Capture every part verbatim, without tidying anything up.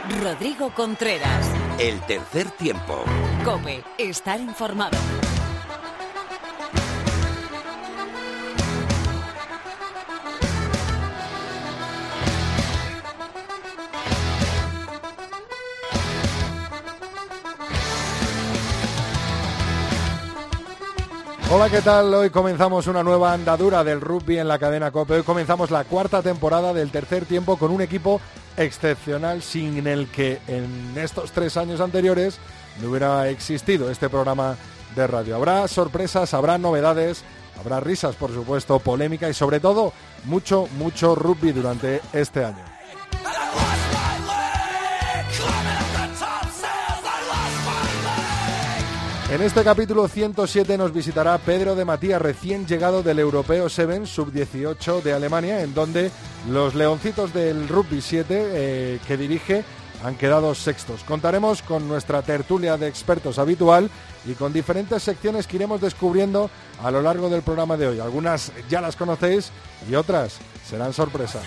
Rodrigo Contreras. El tercer tiempo. COPE, estar informado. Hola, ¿qué tal? Hoy comenzamos una nueva andadura del rugby en la cadena COPE. Hoy comenzamos la cuarta temporada del tercer tiempo con un equipo excepcional sin el que en estos tres años anteriores no hubiera existido este programa de radio. Habrá sorpresas, habrá novedades, habrá risas, por supuesto, polémica y sobre todo mucho, mucho rugby durante este año. En este capítulo ciento siete nos visitará Pedro de Matías, recién llegado del Europeo siete sub dieciocho de Alemania, en donde los leoncitos del Rugby siete eh, que dirige han quedado sextos. Contaremos con nuestra tertulia de expertos habitual y con diferentes secciones que iremos descubriendo a lo largo del programa de hoy. Algunas ya las conocéis y otras serán sorpresa.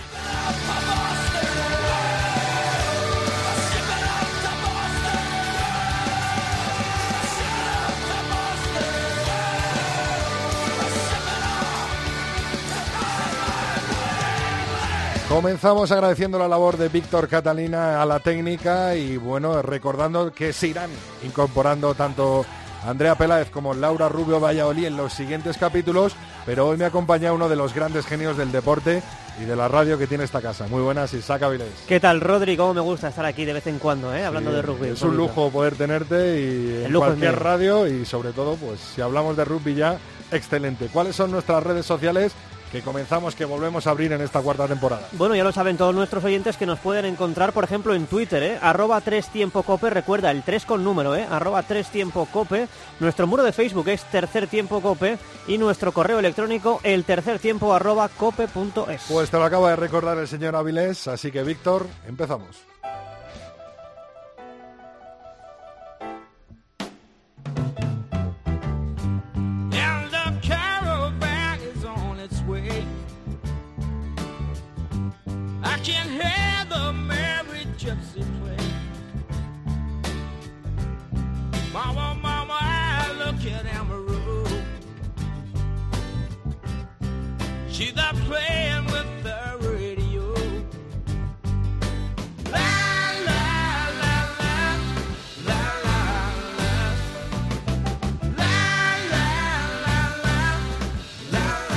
Comenzamos agradeciendo la labor de Víctor Catalina a la técnica y bueno, recordando que se irán incorporando tanto Andrea Peláez como Laura Rubio Valladolid en los siguientes capítulos, pero hoy me acompaña uno de los grandes genios del deporte y de la radio que tiene esta casa. Muy buenas, Isaac Avilés. ¿Qué tal, Rodri? Cómo me gusta estar aquí de vez en cuando, ¿eh? Hablando sí, de rugby. Es un lujo poder tenerte y en cualquier radio y sobre todo, pues si hablamos de rugby ya, excelente. ¿Cuáles son nuestras redes sociales que comenzamos, que volvemos a abrir en esta cuarta temporada? Bueno, ya lo saben todos nuestros oyentes que nos pueden encontrar, por ejemplo, en Twitter, ¿eh? arroba tres tiempo cope, recuerda, el tres con número, ¿eh? arroba tres tiempo cope. Nuestro muro de Facebook es tercer tiempo cope y nuestro correo electrónico el tercer tiempo arroba cope punto es. Pues te lo acaba de recordar el señor Avilés, así que Víctor, empezamos. I can hear the merry gypsy play. Mama, mama, I look at Amaru. She's there playing with the radio. La, la, la, la, la, la, la, la, la, la,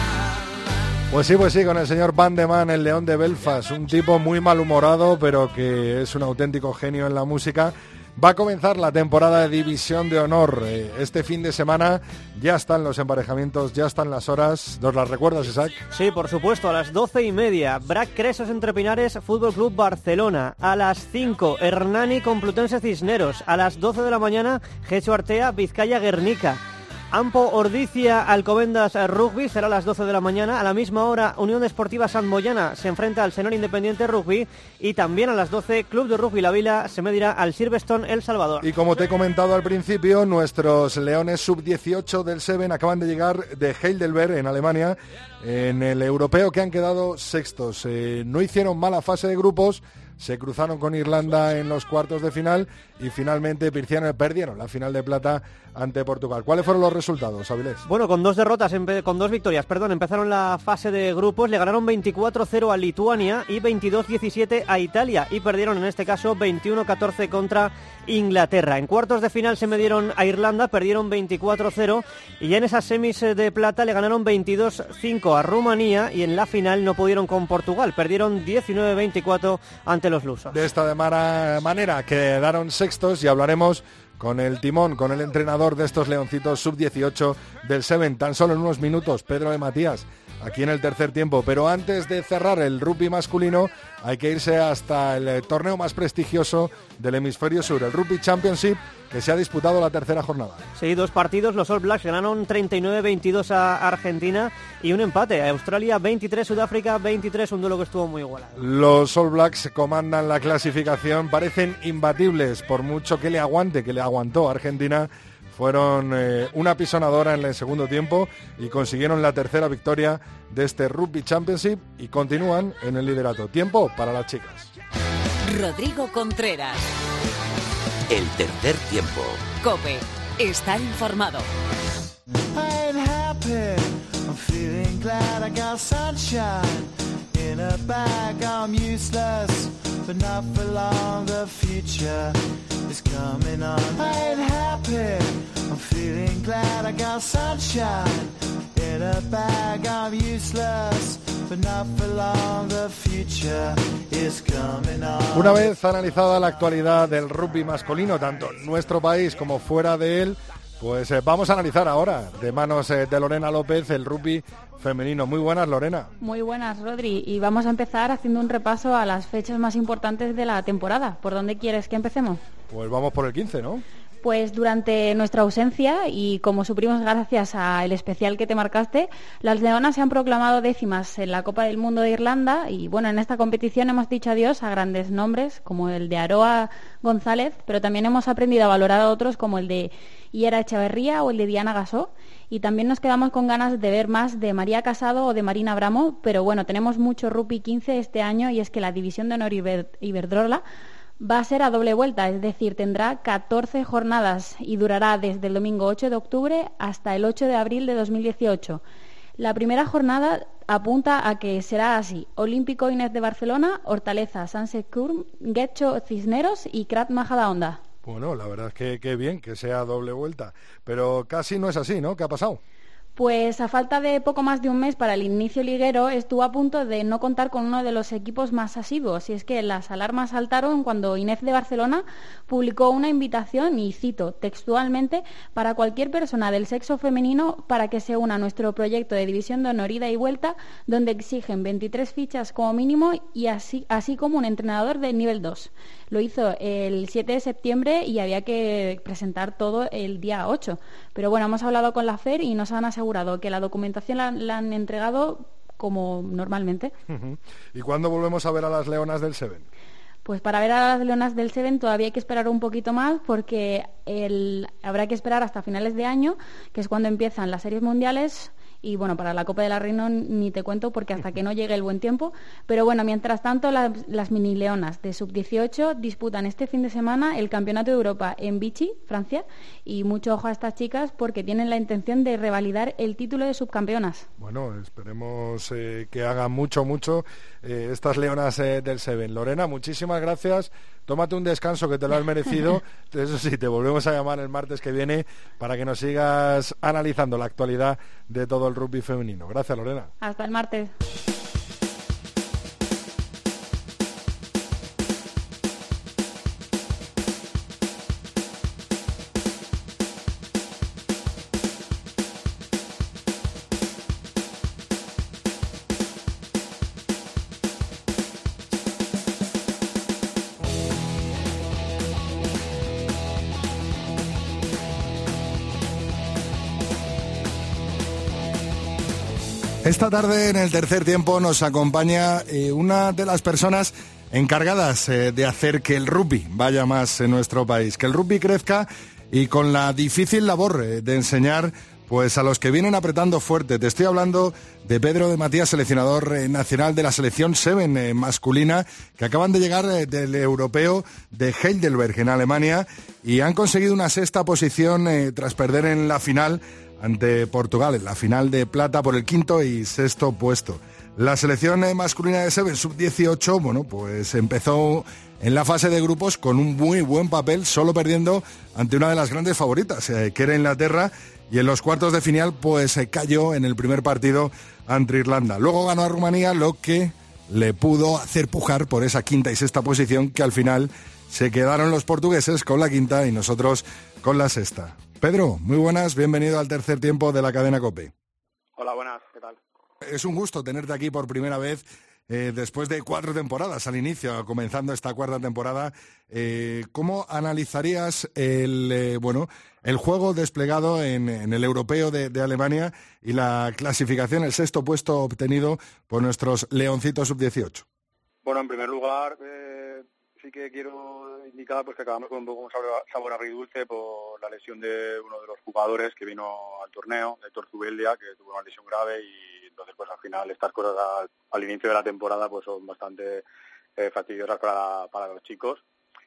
la. Pues sí, pues sí, con el señor Van de Man, el León de Belfast, un tipo muy malhumorado, pero que es un auténtico genio en la música. Va a comenzar la temporada de División de Honor. Este fin de semana ya están los emparejamientos, ya están las horas. ¿Nos las recuerdas, Isaac? Sí, por supuesto, a las doce y media, Brac Cresos Entre Pinares, Fútbol Club Barcelona. A las cinco, Hernani Complutense Cisneros. A las doce de la mañana, Getxo Artea, Vizcaya Guernica. Ampo Ordicia Alcobendas Rugby será a las doce de la mañana. A la misma hora, Unión Esportiva Sant Moyana se enfrenta al Senor Independiente Rugby. Y también a las doce, Club de Rugby La Vila se medirá al Silverstone El Salvador. Y como te he comentado al principio, nuestros leones sub dieciocho del Seven acaban de llegar de Heidelberg, en Alemania, en el europeo, que han quedado sextos. Eh, no hicieron mala fase de grupos. Se cruzaron con Irlanda en los cuartos de final y finalmente perdieron la final de plata ante Portugal. ¿Cuáles fueron los resultados, Avilés? Bueno, con dos derrotas, con dos victorias, perdón, empezaron la fase de grupos, le ganaron veinticuatro cero a Lituania y veintidós diecisiete a Italia y perdieron en este caso veintiuno catorce contra Inglaterra. En cuartos de final se midieron a Irlanda, perdieron veinticuatro cero y ya en esas semis de plata le ganaron veintidós cinco a Rumanía y en la final no pudieron con Portugal, perdieron diecinueve veinticuatro ante los lusos. De esta de mala manera quedaron sextos y hablaremos con el timón, con el entrenador de estos leoncitos sub dieciocho del Seven, tan solo en unos minutos, Pedro de Matías, aquí en el tercer tiempo. Pero antes de cerrar el rugby masculino, hay que irse hasta el torneo más prestigioso del hemisferio sur, el Rugby Championship, que se ha disputado la tercera jornada. Sí, dos partidos, los All Blacks ganaron treinta y nueve veintidós a Argentina y un empate, a Australia veintitrés, Sudáfrica veintitrés, un duelo que estuvo muy igualado. Los All Blacks comandan la clasificación, parecen imbatibles, por mucho que le aguante, que le aguantó Argentina. Fueron eh, una pisonadora en el segundo tiempo y consiguieron la tercera victoria de este Rugby Championship y continúan en el liderato. Tiempo para las chicas. Rodrigo Contreras. El tercer tiempo. COPE. Estar informado. I ain't happy, I'm feeling glad I got sunshine in a bag. I'm useless, but not for long. The future is coming on. I ain't happy, I'm feeling glad I got sunshine in a bag. I'm useless, but not for long. The future is coming on. Una vez analizada la actualidad del rugby masculino, tanto en nuestro país como fuera de él, pues eh, vamos a analizar ahora, de manos eh, de Lorena López, el rugby femenino. Muy buenas, Lorena. Muy buenas, Rodri. Y vamos a empezar haciendo un repaso a las fechas más importantes de la temporada. ¿Por dónde quieres que empecemos? Pues vamos por el quince, ¿no? Pues durante nuestra ausencia, y como supimos gracias al especial que te marcaste, las leonas se han proclamado décimas en la Copa del Mundo de Irlanda. Y bueno, en esta competición hemos dicho adiós a grandes nombres como el de Aroa González, pero también hemos aprendido a valorar a otros como el de Iera Echeverría o el de Diana Gasó. Y también nos quedamos con ganas de ver más de María Casado o de Marina Bramo, pero bueno, tenemos mucho rugby quince este año, y es que la División de Honor Iber- Iberdrola va a ser a doble vuelta, es decir, tendrá catorce jornadas y durará desde el domingo ocho de octubre hasta el ocho de abril de dos mil dieciocho. La primera jornada apunta a que será así: Olímpico Inés de Barcelona, Hortaleza, Sunset Curm, Guecho Cisneros y Krav Majadahonda. Bueno, la verdad es que, que bien que sea doble vuelta, pero casi no es así, ¿no? ¿Qué ha pasado? Pues a falta de poco más de un mes para el inicio liguero, estuvo a punto de no contar con uno de los equipos más asiduos, y es que las alarmas saltaron cuando Inés de Barcelona publicó una invitación, y cito textualmente, para cualquier persona del sexo femenino para que se una a nuestro proyecto de división de honor ida y vuelta, donde exigen veintitrés fichas como mínimo y así, así como un entrenador de nivel dos. Lo hizo el siete de septiembre y había que presentar todo el día ocho. Pero bueno, hemos hablado con la F E R y nos han asegurado que la documentación la, la han entregado como normalmente. Uh-huh. ¿Y cuándo volvemos a ver a las leonas del Seven? Pues para ver a las leonas del Seven todavía hay que esperar un poquito más, porque el, habrá que esperar hasta finales de año, que es cuando empiezan las series mundiales. Y bueno, para la Copa de la Reina ni te cuento, porque hasta que no llegue el buen tiempo. Pero bueno, mientras tanto, las, las mini leonas de sub dieciocho disputan este fin de semana el Campeonato de Europa en Vichy, Francia. Y mucho ojo a estas chicas, porque tienen la intención de revalidar el título de subcampeonas. Bueno, esperemos eh, que hagan mucho, mucho eh, estas leonas eh, del Seven. Lorena, muchísimas gracias. Tómate un descanso, que te lo has merecido. Eso sí, te volvemos a llamar el martes que viene para que nos sigas analizando la actualidad de todo el rugby femenino. Gracias, Lorena. Hasta el martes. Esta tarde, en el tercer tiempo, nos acompaña eh, una de las personas encargadas eh, de hacer que el rugby vaya más en nuestro país, que el rugby crezca, y con la difícil labor eh, de enseñar pues a los que vienen apretando fuerte. Te estoy hablando de Pedro de Matías, seleccionador eh, nacional de la selección Seven eh, masculina, que acaban de llegar eh, del europeo de Heidelberg en Alemania, y han conseguido una sexta posición eh, tras perder en la final ante Portugal, en la final de plata por el quinto y sexto puesto. La selección eh, masculina de Seven sub dieciocho, bueno, pues empezó en la fase de grupos con un muy buen papel, solo perdiendo ante una de las grandes favoritas, eh, que era Inglaterra, y en los cuartos de final pues eh, cayó en el primer partido ante Irlanda. Luego ganó a Rumanía, lo que le pudo hacer pujar por esa quinta y sexta posición, que al final se quedaron los portugueses con la quinta y nosotros con la sexta. Pedro, muy buenas, bienvenido al tercer tiempo de la cadena COPE. Hola, buenas, ¿qué tal? Es un gusto tenerte aquí por primera vez, eh, después de cuatro temporadas al inicio, comenzando esta cuarta temporada. Eh, ¿Cómo analizarías el eh, bueno el juego desplegado en, en el europeo de, de Alemania y la clasificación, el sexto puesto obtenido por nuestros leoncitos sub dieciocho? Bueno, en primer lugar, eh, sí que quiero indicar pues que acabamos con un poco un sabor, sabor agridulce por la lesión de uno de los jugadores que vino al torneo, Héctor Zubeldia, que tuvo una lesión grave, y entonces pues al final estas cosas al, al inicio de la temporada pues son bastante eh, fastidiosas para, para los chicos.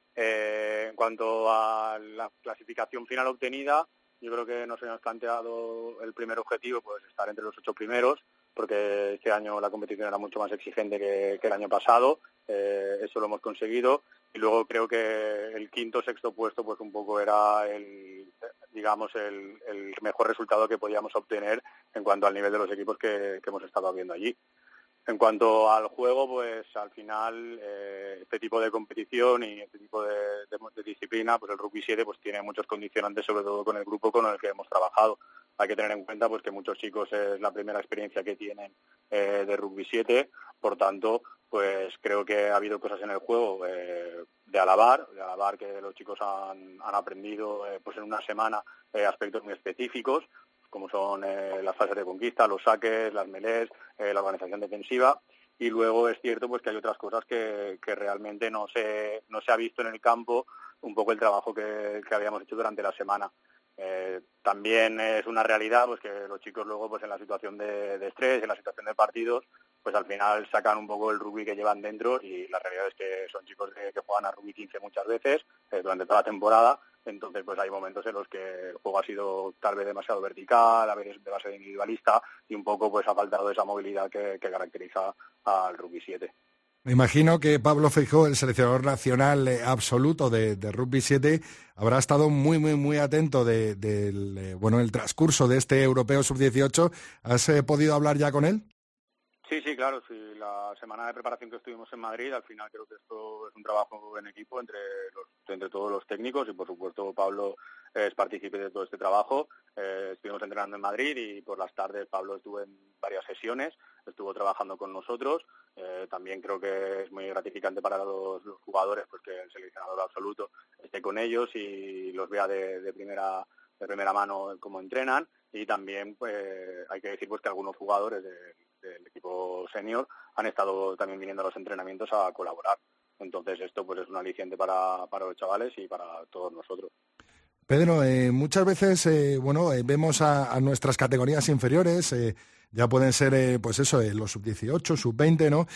Eh, en cuanto a la clasificación final obtenida, yo creo que nos hemos planteado el primer objetivo, pues estar entre los ocho primeros, porque este año la competición era mucho más exigente que, que el año pasado, eh, eso lo hemos conseguido, y luego creo que el quinto, sexto puesto, pues un poco era el, digamos, el, el mejor resultado que podíamos obtener en cuanto al nivel de los equipos que, que hemos estado viendo allí. En cuanto al juego, pues al final eh, este tipo de competición y este tipo de, de, de disciplina, pues el rugby siete pues tiene muchos condicionantes, sobre todo con el grupo con el que hemos trabajado. Hay que tener en cuenta pues que muchos chicos es la primera experiencia que tienen eh, de rugby siete, por tanto, pues creo que ha habido cosas en el juego eh, de alabar, de alabar que los chicos han, han aprendido eh, pues en una semana eh, aspectos muy específicos, como son eh, las fases de conquista, los saques, las melés, eh, la organización defensiva, y luego es cierto pues que hay otras cosas que, que realmente no se no se ha visto en el campo, un poco el trabajo que, que habíamos hecho durante la semana. Eh, también es una realidad pues que los chicos luego pues en la situación de, de estrés, en la situación de partidos, pues al final sacan un poco el rugby que llevan dentro, y la realidad es que son chicos que, que juegan a rugby quince muchas veces eh, durante toda la temporada. Entonces pues hay momentos en los que el juego ha sido tal vez demasiado vertical, a veces demasiado individualista, y un poco pues ha faltado esa movilidad que, que caracteriza al rugby siete. Me imagino que Pablo Feijó, el seleccionador nacional eh, absoluto de, de rugby siete, habrá estado muy, muy, muy atento del de, de, eh, bueno, el transcurso de este europeo sub dieciocho. ¿Has eh, podido hablar ya con él? Sí, sí, claro, sí. La semana de preparación que estuvimos en Madrid, al final creo que esto es un trabajo en equipo entre los, entre todos los técnicos, y por supuesto Pablo es partícipe de todo este trabajo. Eh, estuvimos entrenando en Madrid y por las tardes Pablo estuvo en varias sesiones, estuvo trabajando con nosotros. Eh, también creo que es muy gratificante para los, los jugadores pues que el seleccionador absoluto esté con ellos y los vea de, de primera de primera mano cómo entrenan, y también pues hay que decir pues que algunos jugadores de del equipo senior han estado también viniendo a los entrenamientos a colaborar. Entonces esto pues es un aliciente para, para los chavales y para todos nosotros. Pedro, eh, muchas veces eh, bueno eh, vemos a, a nuestras categorías inferiores, eh, ya pueden ser eh, pues eso, eh, los sub dieciocho, sub veinte, ¿no?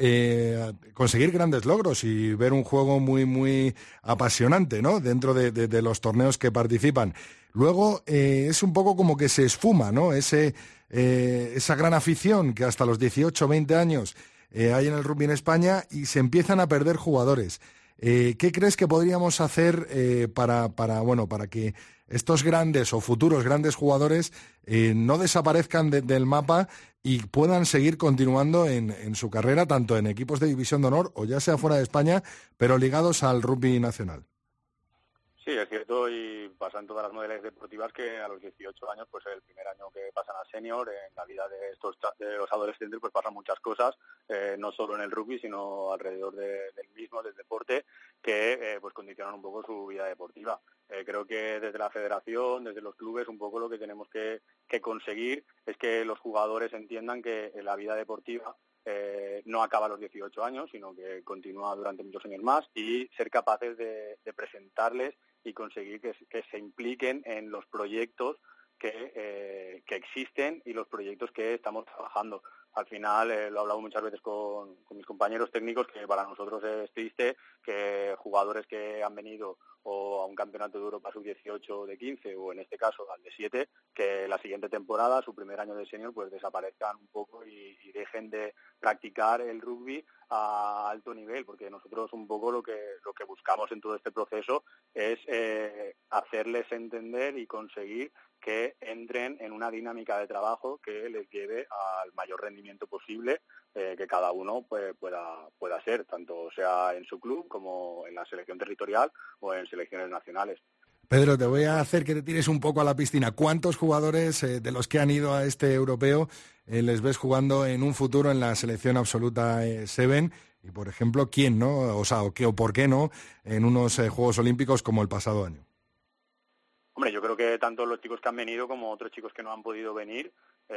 Eh, conseguir grandes logros y ver un juego muy, muy apasionante, ¿no? Dentro de, de, de los torneos que participan. Luego eh, es un poco como que se esfuma, ¿no? Ese, eh, esa gran afición que hasta los dieciocho, veinte años eh, hay en el rugby en España, y se empiezan a perder jugadores. Eh, ¿Qué crees que podríamos hacer eh, para, para, bueno, para que estos grandes o futuros grandes jugadores eh, no desaparezcan de, del mapa y puedan seguir continuando en, en su carrera, tanto en equipos de división de honor o ya sea fuera de España, pero ligados al rugby nacional? Sí, es cierto, y pasa en todas las modalidades deportivas que a los dieciocho años, pues el primer año que pasan a senior, en la vida de estos de los adolescentes, pues pasan muchas cosas, eh, no solo en el rugby, sino alrededor de, del mismo, del deporte, que eh, pues condicionan un poco su vida deportiva. Eh, creo que desde la federación, desde los clubes, un poco lo que tenemos que, que conseguir es que los jugadores entiendan que la vida deportiva Eh, no acaba a los dieciocho años, sino que continúa durante muchos años más, y ser capaces de, de presentarles y conseguir que, que se impliquen en los proyectos que, eh, que existen y los proyectos que estamos trabajando. Al final, eh, lo he hablado muchas veces con, con mis compañeros técnicos, que para nosotros es triste que jugadores que han venido o a un campeonato de Europa sub dieciocho de quince, o en este caso al de siete, que la siguiente temporada, su primer año de senior, pues desaparezcan un poco y, y dejen de practicar el rugby a alto nivel, porque nosotros un poco lo que lo que buscamos en todo este proceso es eh, hacerles entender y conseguir que entren en una dinámica de trabajo que les lleve al mayor rendimiento posible, eh, que cada uno pues, pueda pueda ser, tanto sea en su club como en la selección territorial o en selecciones nacionales. Pedro, te voy a hacer que te tires un poco a la piscina. ¿Cuántos jugadores eh, de los que han ido a este europeo eh, les ves jugando en un futuro en la selección absoluta eh, Seven? Y, por ejemplo, ¿quién, no? O sea, o, qué, o por qué no en unos eh, Juegos Olímpicos como el pasado año. Hombre, yo creo que tanto los chicos que han venido como otros chicos que no han podido venir,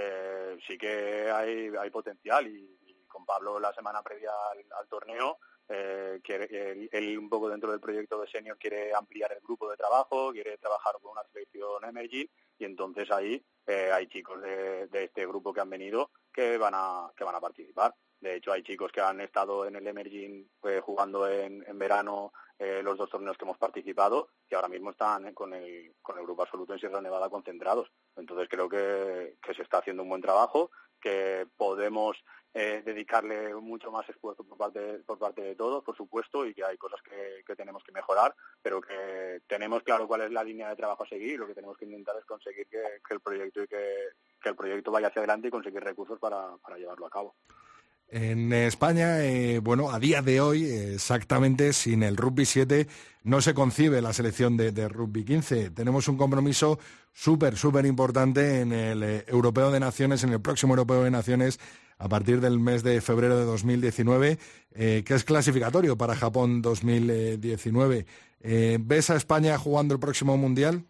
eh, sí que hay, hay potencial, y, y con Pablo la semana previa al, al torneo, eh, quiere, él, él un poco dentro del proyecto de senior quiere ampliar el grupo de trabajo, quiere trabajar con una selección emerging, y entonces ahí eh, hay chicos de, de este grupo que han venido que van a que van a participar. De hecho, hay chicos que han estado en el Emerging eh, jugando en, en verano eh, los dos torneos que hemos participado y ahora mismo están con el, con el grupo absoluto en Sierra Nevada concentrados. Entonces creo que, que se está haciendo un buen trabajo, que podemos eh, dedicarle mucho más esfuerzo por parte, por parte de todos, por supuesto, y que hay cosas que, que tenemos que mejorar, pero que tenemos claro cuál es la línea de trabajo a seguir y lo que tenemos que intentar es conseguir que, que el proyecto y que, que el proyecto vaya hacia adelante y conseguir recursos para, para llevarlo a cabo. En España, eh, bueno, a día de hoy, eh, exactamente, sin el Rugby siete no se concibe la selección de, de Rugby quince. Tenemos un compromiso súper, súper importante en el eh, Europeo de Naciones, en el próximo Europeo de Naciones, a partir del mes de febrero de dos mil diecinueve, eh, que es clasificatorio para Japón dos mil diecinueve. Eh, ¿Ves a España jugando el próximo Mundial?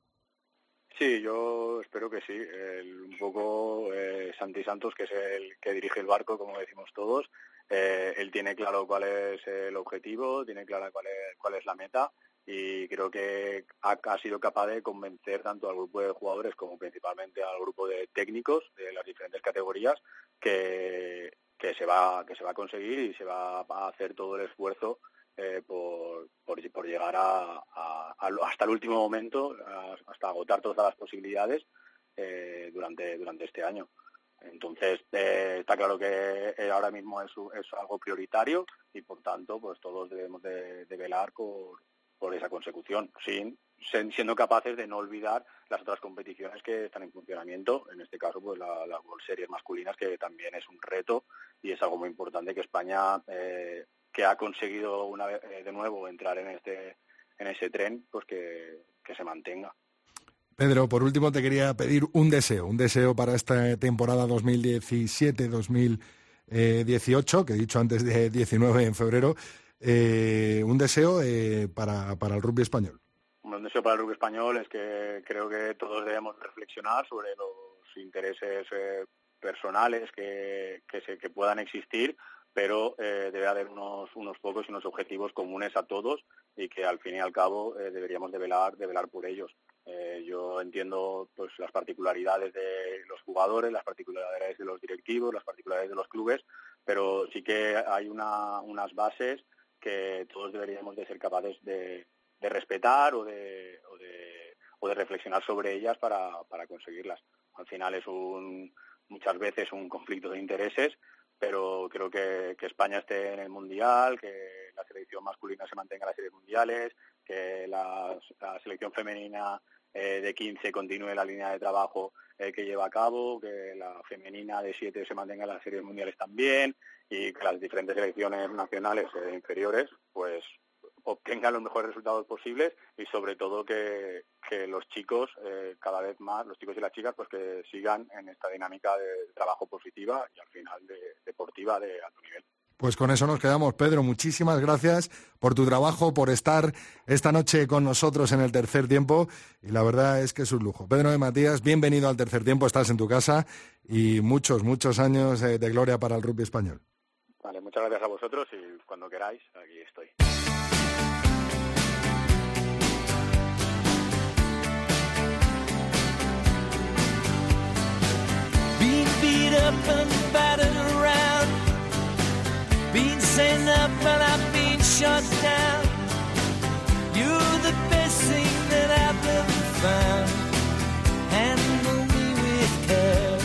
Sí, yo espero que sí. El, un poco eh, Santi Santos, que es el que dirige el barco, como decimos todos, eh, él tiene claro cuál es el objetivo, tiene clara cuál es, cuál es la meta y creo que ha, ha sido capaz de convencer tanto al grupo de jugadores como principalmente al grupo de técnicos de las diferentes categorías que, que se va que se va a conseguir y se va a hacer todo el esfuerzo Eh, por, por, por llegar a, a, a, hasta el último momento, a, hasta agotar todas las posibilidades eh, durante durante este año. Entonces, eh, está claro que ahora mismo es, es algo prioritario y, por tanto, pues todos debemos de, de velar por, por esa consecución, sin, siendo capaces de no olvidar las otras competiciones que están en funcionamiento, en este caso, pues la, la World Series masculinas, que también es un reto y es algo muy importante que España... Eh, que ha conseguido una vez eh, de nuevo entrar en este en ese tren, pues que, que se mantenga. Pedro, por último te quería pedir un deseo, un deseo para esta temporada dos mil diecisiete dos mil dieciocho, que he dicho antes de diecinueve en febrero, eh, un deseo eh, para, para el rugby español. Un deseo para el rugby español es que creo que todos debemos reflexionar sobre los intereses eh, personales que, que, se, que puedan existir, pero eh, debe haber unos unos pocos y unos objetivos comunes a todos y que al fin y al cabo eh, deberíamos de velar, de velar por ellos. Eh, yo entiendo pues las particularidades de los jugadores, las particularidades de los directivos, las particularidades de los clubes, pero sí que hay una, unas bases que todos deberíamos de ser capaces de, de respetar o de, o de o de reflexionar sobre ellas para, para conseguirlas. Al final es un muchas veces un conflicto de intereses, pero creo que, que España esté en el Mundial, que la selección masculina se mantenga en las series mundiales, que la, la selección femenina eh, de quince continúe la línea de trabajo eh, que lleva a cabo, que la femenina de siete se mantenga en las series mundiales también y que las diferentes selecciones nacionales eh, inferiores pues obtengan los mejores resultados posibles y sobre todo que, que los chicos eh, cada vez más, los chicos y las chicas, pues que sigan en esta dinámica de trabajo positiva y al final de, deportiva de alto nivel. Pues con eso nos quedamos, Pedro. Muchísimas gracias por tu trabajo, por estar esta noche con nosotros en el tercer tiempo y la verdad es que es un lujo. Pedro de Matías, bienvenido al tercer tiempo, estás en tu casa y muchos, muchos años de gloria para el rugby español. Vale, muchas gracias a vosotros y cuando queráis, aquí estoy. Being beat up and battered around, being sent up and I've been shot down. You're the best thing that I've ever found. Handle me with care.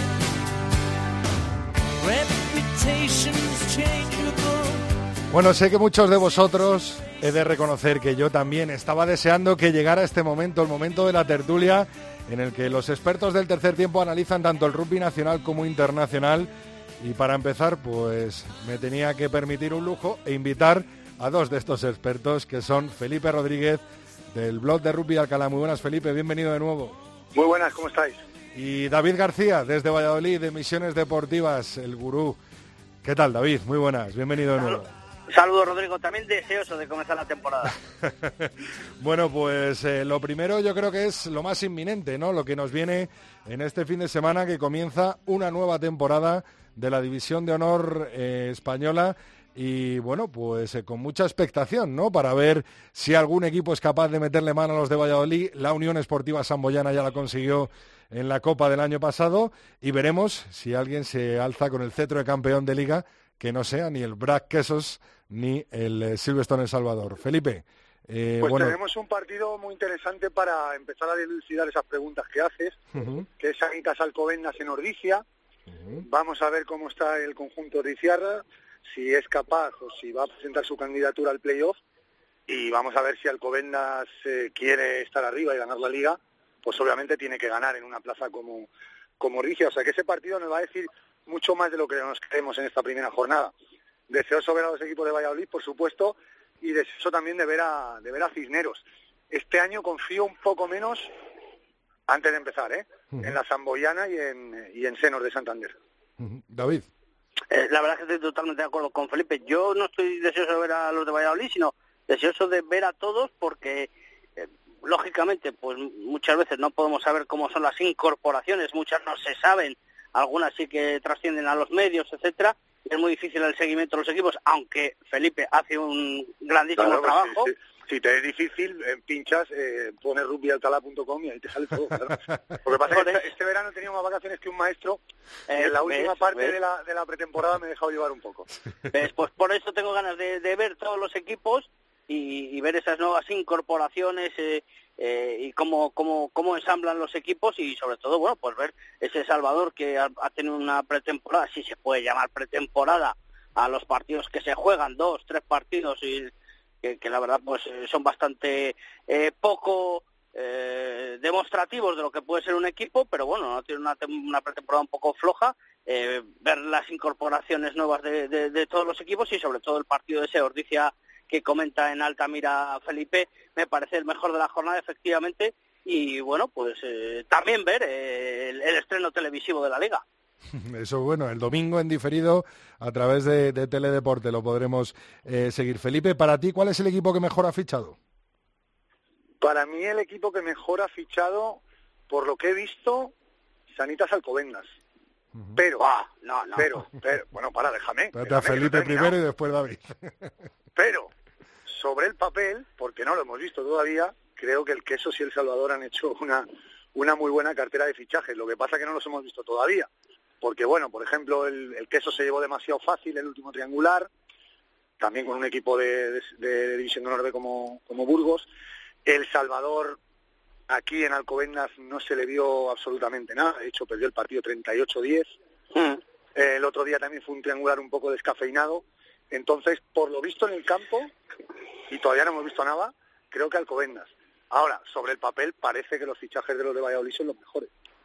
Reputation's changeable. Bueno, sé que muchos de vosotros, he de reconocer que yo también estaba deseando que llegara este momento, el momento de la tertulia, en el que los expertos del tercer tiempo analizan tanto el rugby nacional como internacional. Y para empezar, pues me tenía que permitir un lujo e invitar a dos de estos expertos, que son Felipe Rodríguez, del blog de Rugby Alcalá. Muy buenas, Felipe, bienvenido de nuevo. Muy buenas, ¿cómo estáis? Y David García, desde Valladolid, de Misiones Deportivas, el gurú. ¿Qué tal, David? Muy buenas, bienvenido de nuevo. Saludos, Rodrigo, también deseoso de comenzar la temporada. Bueno, pues eh, lo primero yo creo que es lo más inminente, ¿no? Lo que nos viene en este fin de semana, que comienza una nueva temporada de la División de Honor eh, española y, bueno, pues eh, con mucha expectación, ¿no? Para ver si algún equipo es capaz de meterle mano a los de Valladolid. La Unión Esportiva Samboyana ya la consiguió en la Copa del año pasado y veremos si alguien se alza con el cetro de campeón de Liga, que no sea ni el Brac Quesos ni el eh, Silverstone El Salvador. Felipe, eh, pues bueno... tenemos un partido muy interesante para empezar a dilucidar esas preguntas que haces, uh-huh. que es Sanitas Alcobendas en Ordizia. Uh-huh. Vamos a ver cómo está el conjunto ordiciarra, si es capaz o si va a presentar su candidatura al playoff, y vamos a ver si Alcobendas eh, quiere estar arriba y ganar la Liga, pues obviamente tiene que ganar en una plaza como, como Ordizia. O sea que ese partido nos va a decir mucho más de lo que nos creemos en esta primera jornada. Deseoso ver a los equipos de Valladolid, por supuesto, y deseoso también de ver a, de ver a Cisneros. Este año confío un poco menos, antes de empezar, ¿eh? Uh-huh. en la Samboyana y en, y en Senos de Santander. Uh-huh. David. Eh, la verdad es que estoy totalmente de acuerdo con Felipe. Yo no estoy deseoso de ver a los de Valladolid, sino deseoso de ver a todos porque, eh, lógicamente, pues muchas veces no podemos saber cómo son las incorporaciones, muchas no se saben, algunas sí que trascienden a los medios, etcétera. Es muy difícil el seguimiento de los equipos, aunque Felipe hace un grandísimo claro, trabajo. Sí, sí. Si te es difícil, eh, pinchas, eh, pones rugby alcalá punto com y ahí te sale todo. Claro. Lo que pasa es que este, este verano tenía más vacaciones que un maestro y en la última ¿ves? parte ¿ves? de la, de la pretemporada me he dejado llevar un poco. ¿Ves? Pues por eso tengo ganas de, de ver todos los equipos y, y ver esas nuevas incorporaciones eh, eh, y cómo, cómo, cómo ensamblan los equipos y sobre todo, bueno, pues ver ese Salvador que ha, ha tenido una pretemporada, si se puede llamar pretemporada, a los partidos que se juegan, dos, tres partidos y que, que la verdad pues son bastante eh, poco eh, demostrativos de lo que puede ser un equipo, pero bueno, no tiene una, una pretemporada un poco floja, eh, ver las incorporaciones nuevas de, de, de todos los equipos y sobre todo el partido de ese Ordizia que comenta en Altamira Felipe, me parece el mejor de la jornada efectivamente y bueno, pues eh, también ver eh, el, el estreno televisivo de la Liga. Eso bueno, el domingo en diferido a través de, de Teledeporte lo podremos eh, seguir. Felipe, para ti, ¿cuál es el equipo que mejor ha fichado? Para mí el equipo que mejor ha fichado, por lo que he visto, Sanitas Alcobendas. Uh-huh. Pero, ah, no, no. pero, pero, bueno, para, déjame. Espérate a Felipe primero y después David. Pero, sobre el papel, porque no lo hemos visto todavía, creo que el Quesos y el Salvador han hecho una, una muy buena cartera de fichajes. Lo que pasa es que no los hemos visto todavía. Porque, bueno, por ejemplo, el, el Queso se llevó demasiado fácil el último triangular, también con un equipo de, de, de División de Honor B como, como Burgos. El Salvador, aquí en Alcobendas, no se le vio absolutamente nada. De hecho, perdió el partido treinta y ocho diez. Mm. El otro día también fue un triangular un poco descafeinado. Entonces, por lo visto en el campo, y todavía no hemos visto nada, creo que Alcobendas. Ahora, sobre el papel, parece que los fichajes de los de Valladolid son los mejores.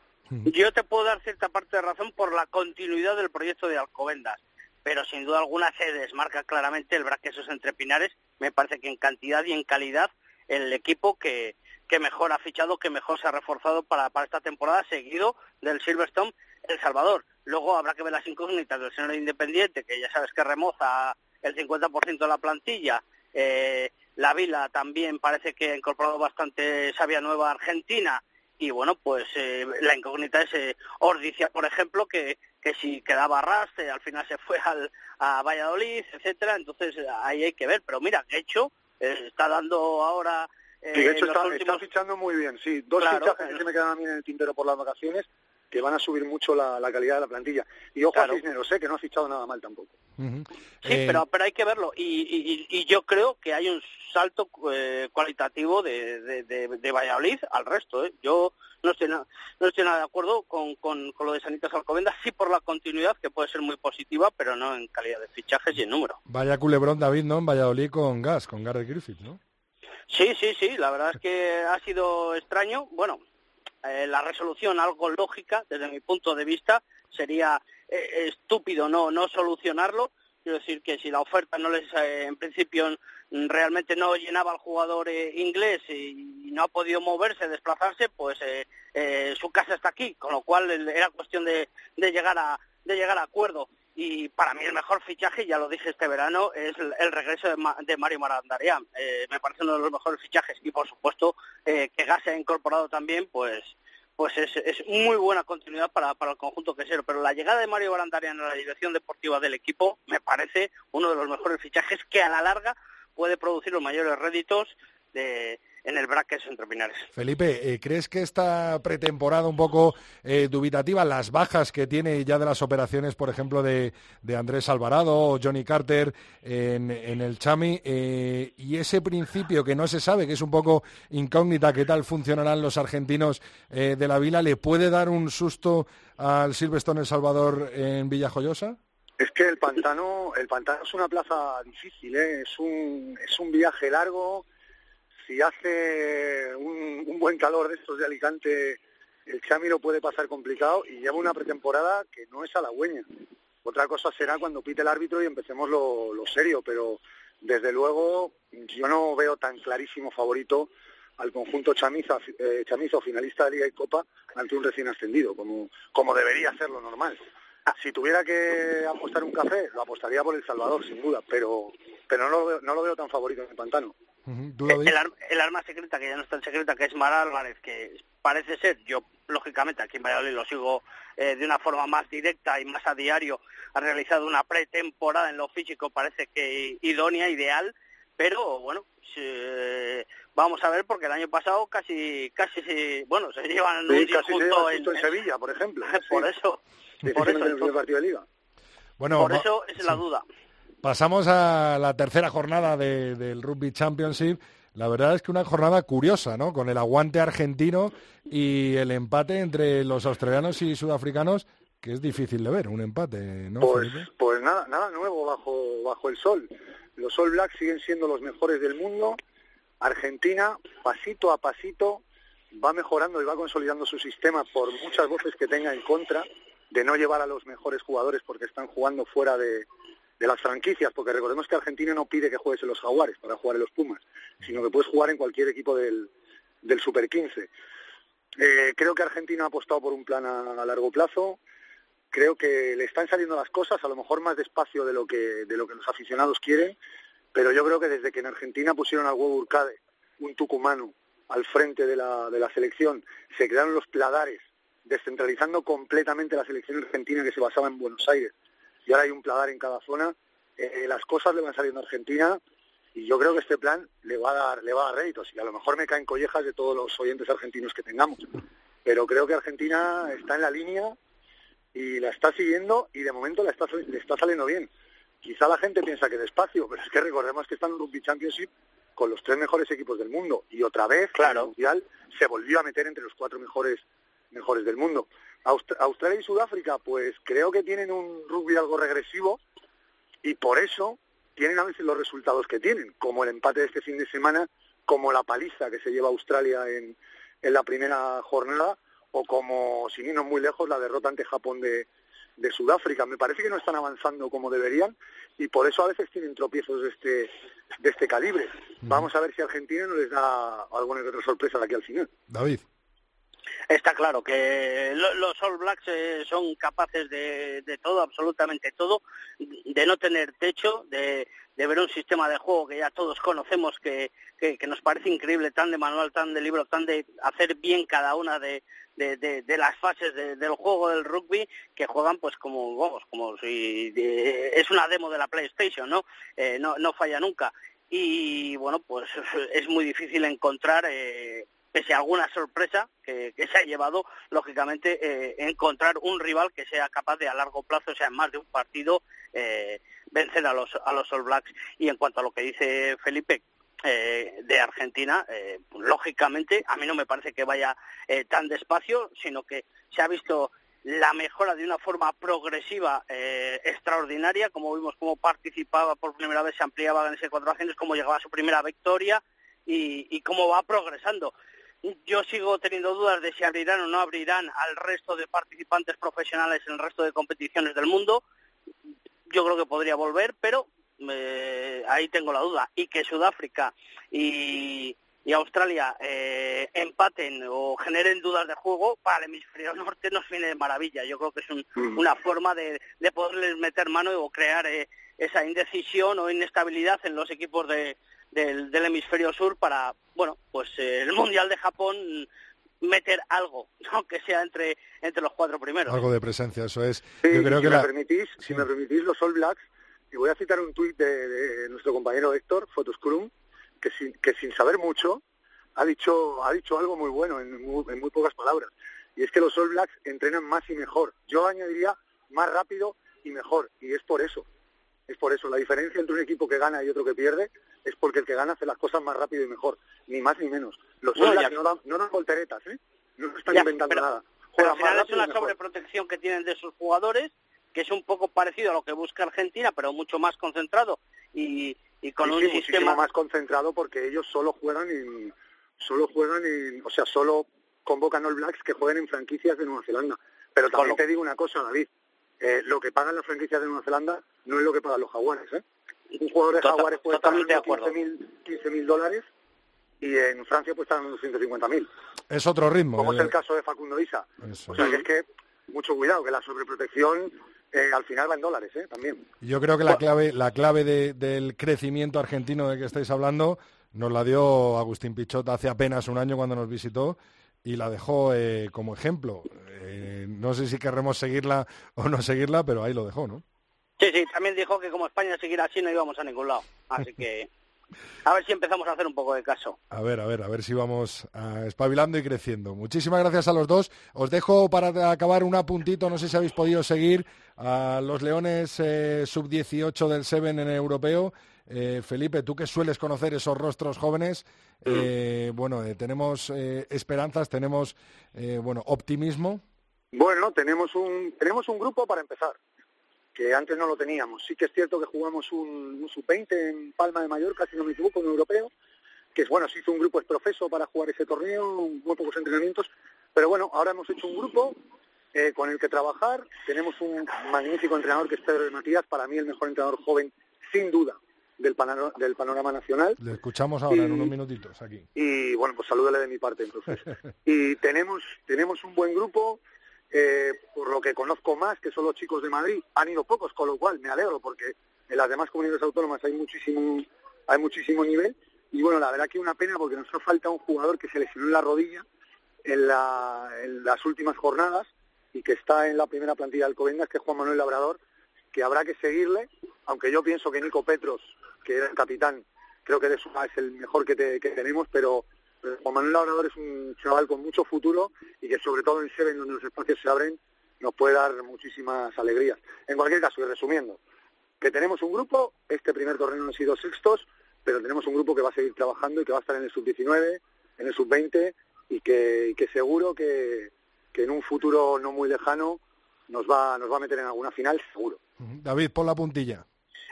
Yo te puedo dar cierta parte de razón por la continuidad del proyecto de Alcobendas, pero sin duda alguna se desmarca claramente el Brac Quesos entre Pinares. Me parece que en cantidad y en calidad el equipo que, que mejor ha fichado, que mejor se ha reforzado para, para esta temporada, seguido del Silverstone El Salvador. Luego habrá que ver las incógnitas del señor Independiente, que ya sabes que remoza el cincuenta por ciento de la plantilla. Eh, la Vila también parece que ha incorporado bastante savia nueva argentina. Y bueno, pues eh, la incógnita es eh, Ordizia, por ejemplo, que, que si quedaba arrastre, al final se fue al, a Valladolid, etcétera. Entonces ahí hay que ver. Pero mira, Guecho eh, está dando ahora... Eh, sí, Guecho está, últimos... está fichando muy bien, sí. Dos claro, fichajes que se me quedan a mí en el tintero por las vacaciones, que van a subir mucho la, la calidad de la plantilla. Y ojo claro. a Cisneros, sé que no ha fichado nada mal tampoco. Uh-huh. Sí, eh... pero, pero hay que verlo. Y, y, y yo creo que hay un salto eh, cualitativo de, de, de, de Valladolid al resto. ¿eh? Yo no estoy, na, no estoy nada de acuerdo con, con, con lo de Sanitas Alcobendas, sí por la continuidad, que puede ser muy positiva, pero no en calidad de fichajes y en número. Vaya culebrón, David, ¿no? En Valladolid con Gas, con Gareth Griffith, ¿no? Sí, sí, sí. La verdad es que ha sido extraño. Bueno... Eh, la resolución algo lógica desde mi punto de vista sería eh, estúpido no no solucionarlo. Quiero decir que si la oferta no les eh, en principio realmente no llenaba al jugador eh, inglés y, y no ha podido moverse, desplazarse, pues eh, eh, su casa está aquí, con lo cual era cuestión de, de llegar a de llegar a acuerdo. Y para mí el mejor fichaje, ya lo dije este verano, es el, el regreso de, Ma, de Mario Marandarian. Eh, me parece uno de los mejores fichajes y, por supuesto, eh, que Gas se ha incorporado también, pues pues es, es muy buena continuidad para, para el conjunto quesero. Pero la llegada de Mario Marandarian a la dirección deportiva del equipo me parece uno de los mejores fichajes que a la larga puede producir los mayores réditos de, en el Brac Quesos Entre Pinares. Felipe, eh, ¿crees que esta pretemporada un poco eh, dubitativa, las bajas que tiene ya de las operaciones, por ejemplo, de, de Andrés Alvarado o Johnny Carter en, en el Chami, eh, y ese principio que no se sabe, que es un poco incógnita, qué tal funcionarán los argentinos eh, de la Vila, le puede dar un susto al Silverstone El Salvador en Villajoyosa? Es que el pantano, el pantano es una plaza difícil, ¿eh? es un, es un viaje largo. Si hace un, un buen calor de estos de Alicante, el Chami lo puede pasar complicado y lleva una pretemporada que no es halagüeña. Otra cosa será cuando pite el árbitro y empecemos lo, lo serio, pero desde luego yo no veo tan clarísimo favorito al conjunto chamizo, eh, chamizo finalista de Liga y Copa ante un recién ascendido, como, como debería ser lo normal. Si tuviera que apostar un café, lo apostaría por El Salvador, sin duda, pero pero no lo veo, no lo veo tan favorito en el pantano. Uh-huh. El, el, ar, el arma secreta, que ya no es tan secreta, que es Mara Álvarez, que parece ser, yo lógicamente aquí en Valladolid lo sigo eh, de una forma más directa y más a diario, ha realizado una pretemporada en lo físico, parece que idónea, ideal, pero bueno, eh, vamos a ver, porque el año pasado casi, casi bueno, se llevan sí, un día casi junto se en, en Sevilla, por ejemplo. por sí. eso, sí, por eso, en el partido de Liga. Bueno, por eso es sí. la duda. Pasamos a la tercera jornada de, del Rugby Championship. La verdad es que una jornada curiosa, ¿no? Con el aguante argentino y el empate entre los australianos y sudafricanos, que es difícil de ver, un empate, ¿no, Pues, Felipe? pues nada, nada nuevo bajo, bajo el sol. Los All Blacks siguen siendo los mejores del mundo. Argentina, pasito a pasito, va mejorando y va consolidando su sistema por muchas voces que tenga en contra de no llevar a los mejores jugadores porque están jugando fuera de, de las franquicias, porque recordemos que Argentina no pide que juegues en los Jaguares para jugar en los Pumas, sino que puedes jugar en cualquier equipo del, del Super quince. Eh, creo que Argentina ha apostado por un plan a, a largo plazo. Creo que le están saliendo las cosas, a lo mejor más despacio de lo que de lo que los aficionados quieren, pero yo creo que desde que en Argentina pusieron al huevo Urcade, un tucumano, al frente de la, de la selección, se crearon los pladares, descentralizando completamente la selección argentina que se basaba en Buenos Aires, y ahora hay un pladar en cada zona, eh, las cosas le van saliendo a Argentina, y yo creo que este plan le va a dar le va a dar réditos, y a lo mejor me caen collejas de todos los oyentes argentinos que tengamos, pero creo que Argentina está en la línea, y la está siguiendo, y de momento la está, le está saliendo bien. Quizá la gente piensa que despacio, pero es que recordemos que está en un Rugby Championship con los tres mejores equipos del mundo, y otra vez, claro, el Mundial se volvió a meter entre los cuatro mejores mejores del mundo. Aust- Australia y Sudáfrica, pues creo que tienen un rugby algo regresivo, y por eso tienen a veces los resultados que tienen, como el empate de este fin de semana, como la paliza que se lleva Australia en, en la primera jornada, o como, sin irnos muy lejos, la derrota ante Japón de, de Sudáfrica. Me parece que no están avanzando como deberían, y por eso a veces tienen tropiezos de este de este calibre. Vamos a ver si Argentina no les da alguna otra sorpresa de aquí al final. David. Está claro que los All Blacks eh, son capaces de, de todo, absolutamente todo, de no tener techo, de, de ver un sistema de juego que ya todos conocemos, que, que, que nos parece increíble, tan de manual, tan de libro, tan de hacer bien cada una de, de, de, de las fases de, del juego del rugby, que juegan pues como, vamos, como si de, es una demo de la PlayStation, ¿no? Eh, no, no falla nunca. Y bueno, pues es muy difícil encontrar... Eh, pese a alguna sorpresa que, que se ha llevado, lógicamente, eh, encontrar un rival que sea capaz de a largo plazo, o sea, en más de un partido, eh, vencer a los a los All Blacks. Y en cuanto a lo que dice Felipe eh, de Argentina, eh, lógicamente, a mí no me parece que vaya eh, tan despacio, sino que se ha visto la mejora de una forma progresiva eh, extraordinaria, como vimos cómo participaba por primera vez, se ampliaba en ese cuatro años, cómo llegaba a su primera victoria y, y cómo va progresando. Yo sigo teniendo dudas de si abrirán o no abrirán al resto de participantes profesionales en el resto de competiciones del mundo. Yo creo que podría volver, pero eh, ahí tengo la duda. Y que Sudáfrica y, y Australia eh, empaten o generen dudas de juego, para el hemisferio norte nos viene de maravilla. Yo creo que es un, una forma de, de poderles meter mano o crear eh, esa indecisión o inestabilidad en los equipos de Del, del hemisferio sur para, bueno, pues eh, el Mundial de Japón meter algo, ¿no? Que sea entre entre los cuatro primeros. Algo de presencia, eso es. Sí, Yo creo si que me la... permitís, si me permitís, los All Blacks, y voy a citar un tuit de, de nuestro compañero Héctor, Photoscrum, que sin, que sin saber mucho, ha dicho ha dicho algo muy bueno en muy, en muy pocas palabras, y es que los All Blacks entrenan más y mejor. Yo añadiría más rápido y mejor, y es por eso. Es por eso. La diferencia entre un equipo que gana y otro que pierde es porque el que gana hace las cosas más rápido y mejor, ni más ni menos. Los All Blacks no, no dan, no dan volteretas, ¿eh? No están ya, inventando pero, nada. Pero al final es una sobreprotección que tienen de sus jugadores, que es un poco parecido a lo que busca Argentina, pero mucho más concentrado y, y con sí, un sí, sistema muchísimo más concentrado, porque ellos solo juegan en, solo juegan en, o sea, solo convocan All Blacks que jueguen en franquicias de Nueva Zelanda. Pero también Colo. te digo una cosa, David, eh, lo que pagan las franquicias de Nueva Zelanda no es lo que pagan los Jaguares, ¿eh? Un jugador de Total, Jaguares puede estar en quince mil dólares y en Francia puede estar en doscientos cincuenta mil. Es otro ritmo. Como eh... es el caso de Facundo Isa. Eso. O sea, que es que mucho cuidado, que la sobreprotección eh, al final va en dólares, ¿eh? También. Yo creo que la clave la clave de, del crecimiento argentino de que estáis hablando nos la dio Agustín Pichot hace apenas un año cuando nos visitó y la dejó eh, como ejemplo. Eh, no sé si querremos seguirla o no seguirla, pero ahí lo dejó, ¿no? Sí, sí, también dijo que como España siguiera así no íbamos a ningún lado. Así que a ver si empezamos a hacer un poco de caso. A ver, a ver, a ver si vamos a espabilando y creciendo. Muchísimas gracias a los dos. Os dejo para acabar un apuntito, no sé si habéis podido seguir a los Leones eh, sub dieciocho del Seven en el europeo. Eh, Felipe, tú que sueles conocer esos rostros jóvenes, eh, bueno, eh, tenemos eh, esperanzas, tenemos eh, bueno, optimismo. Bueno, tenemos un tenemos un grupo para empezar, que antes no lo teníamos. Sí que es cierto que jugamos un, un sub veinte en Palma de Mallorca, si no me equivoco, en europeo, que es bueno, se hizo un grupo exprofeso para jugar ese torneo, muy pocos entrenamientos, pero bueno, ahora hemos hecho un grupo eh, con el que trabajar. Tenemos un magnífico entrenador que es Pedro de Matías, para mí el mejor entrenador joven, sin duda, del panorama, del panorama nacional. Le escuchamos ahora y, en unos minutitos aquí. Y bueno, pues salúdale de mi parte entonces. Y tenemos tenemos un buen grupo, eh, por lo que conozco más, que son los chicos de Madrid. Han ido pocos, con lo cual me alegro, porque en las demás comunidades autónomas hay muchísimo hay muchísimo nivel. Y bueno, la verdad que una pena, porque nos falta un jugador que se lesionó en la rodilla en, la, en las últimas jornadas y que está en la primera plantilla del Alcobendas, que es Juan Manuel Labrador, que habrá que seguirle, aunque yo pienso que Nico Petros, que era el capitán, creo que de Suma es el mejor que, te, que tenemos, pero Juan Manuel Labrador es un chaval con mucho futuro y que sobre todo en Seven, donde los espacios se abren, nos puede dar muchísimas alegrías. En cualquier caso, y resumiendo, que tenemos un grupo, este primer torneo han sido sextos, pero tenemos un grupo que va a seguir trabajando y que va a estar en el sub diecinueve, en el sub veinte, y que, y que seguro que, que en un futuro no muy lejano nos va, nos va a meter en alguna final, seguro. David, pon la puntilla.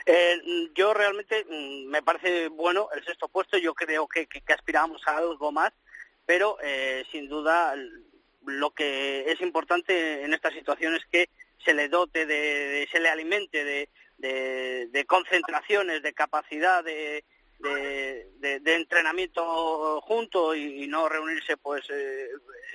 Eh, yo realmente mm, me parece bueno el sexto puesto. Yo creo que, que, que aspiramos a algo más, pero eh, sin duda lo que es importante en esta situación es que se le dote, de, de se le alimente de, de, de concentraciones, de capacidad de, de, de, de entrenamiento junto y, y no reunirse pues eh,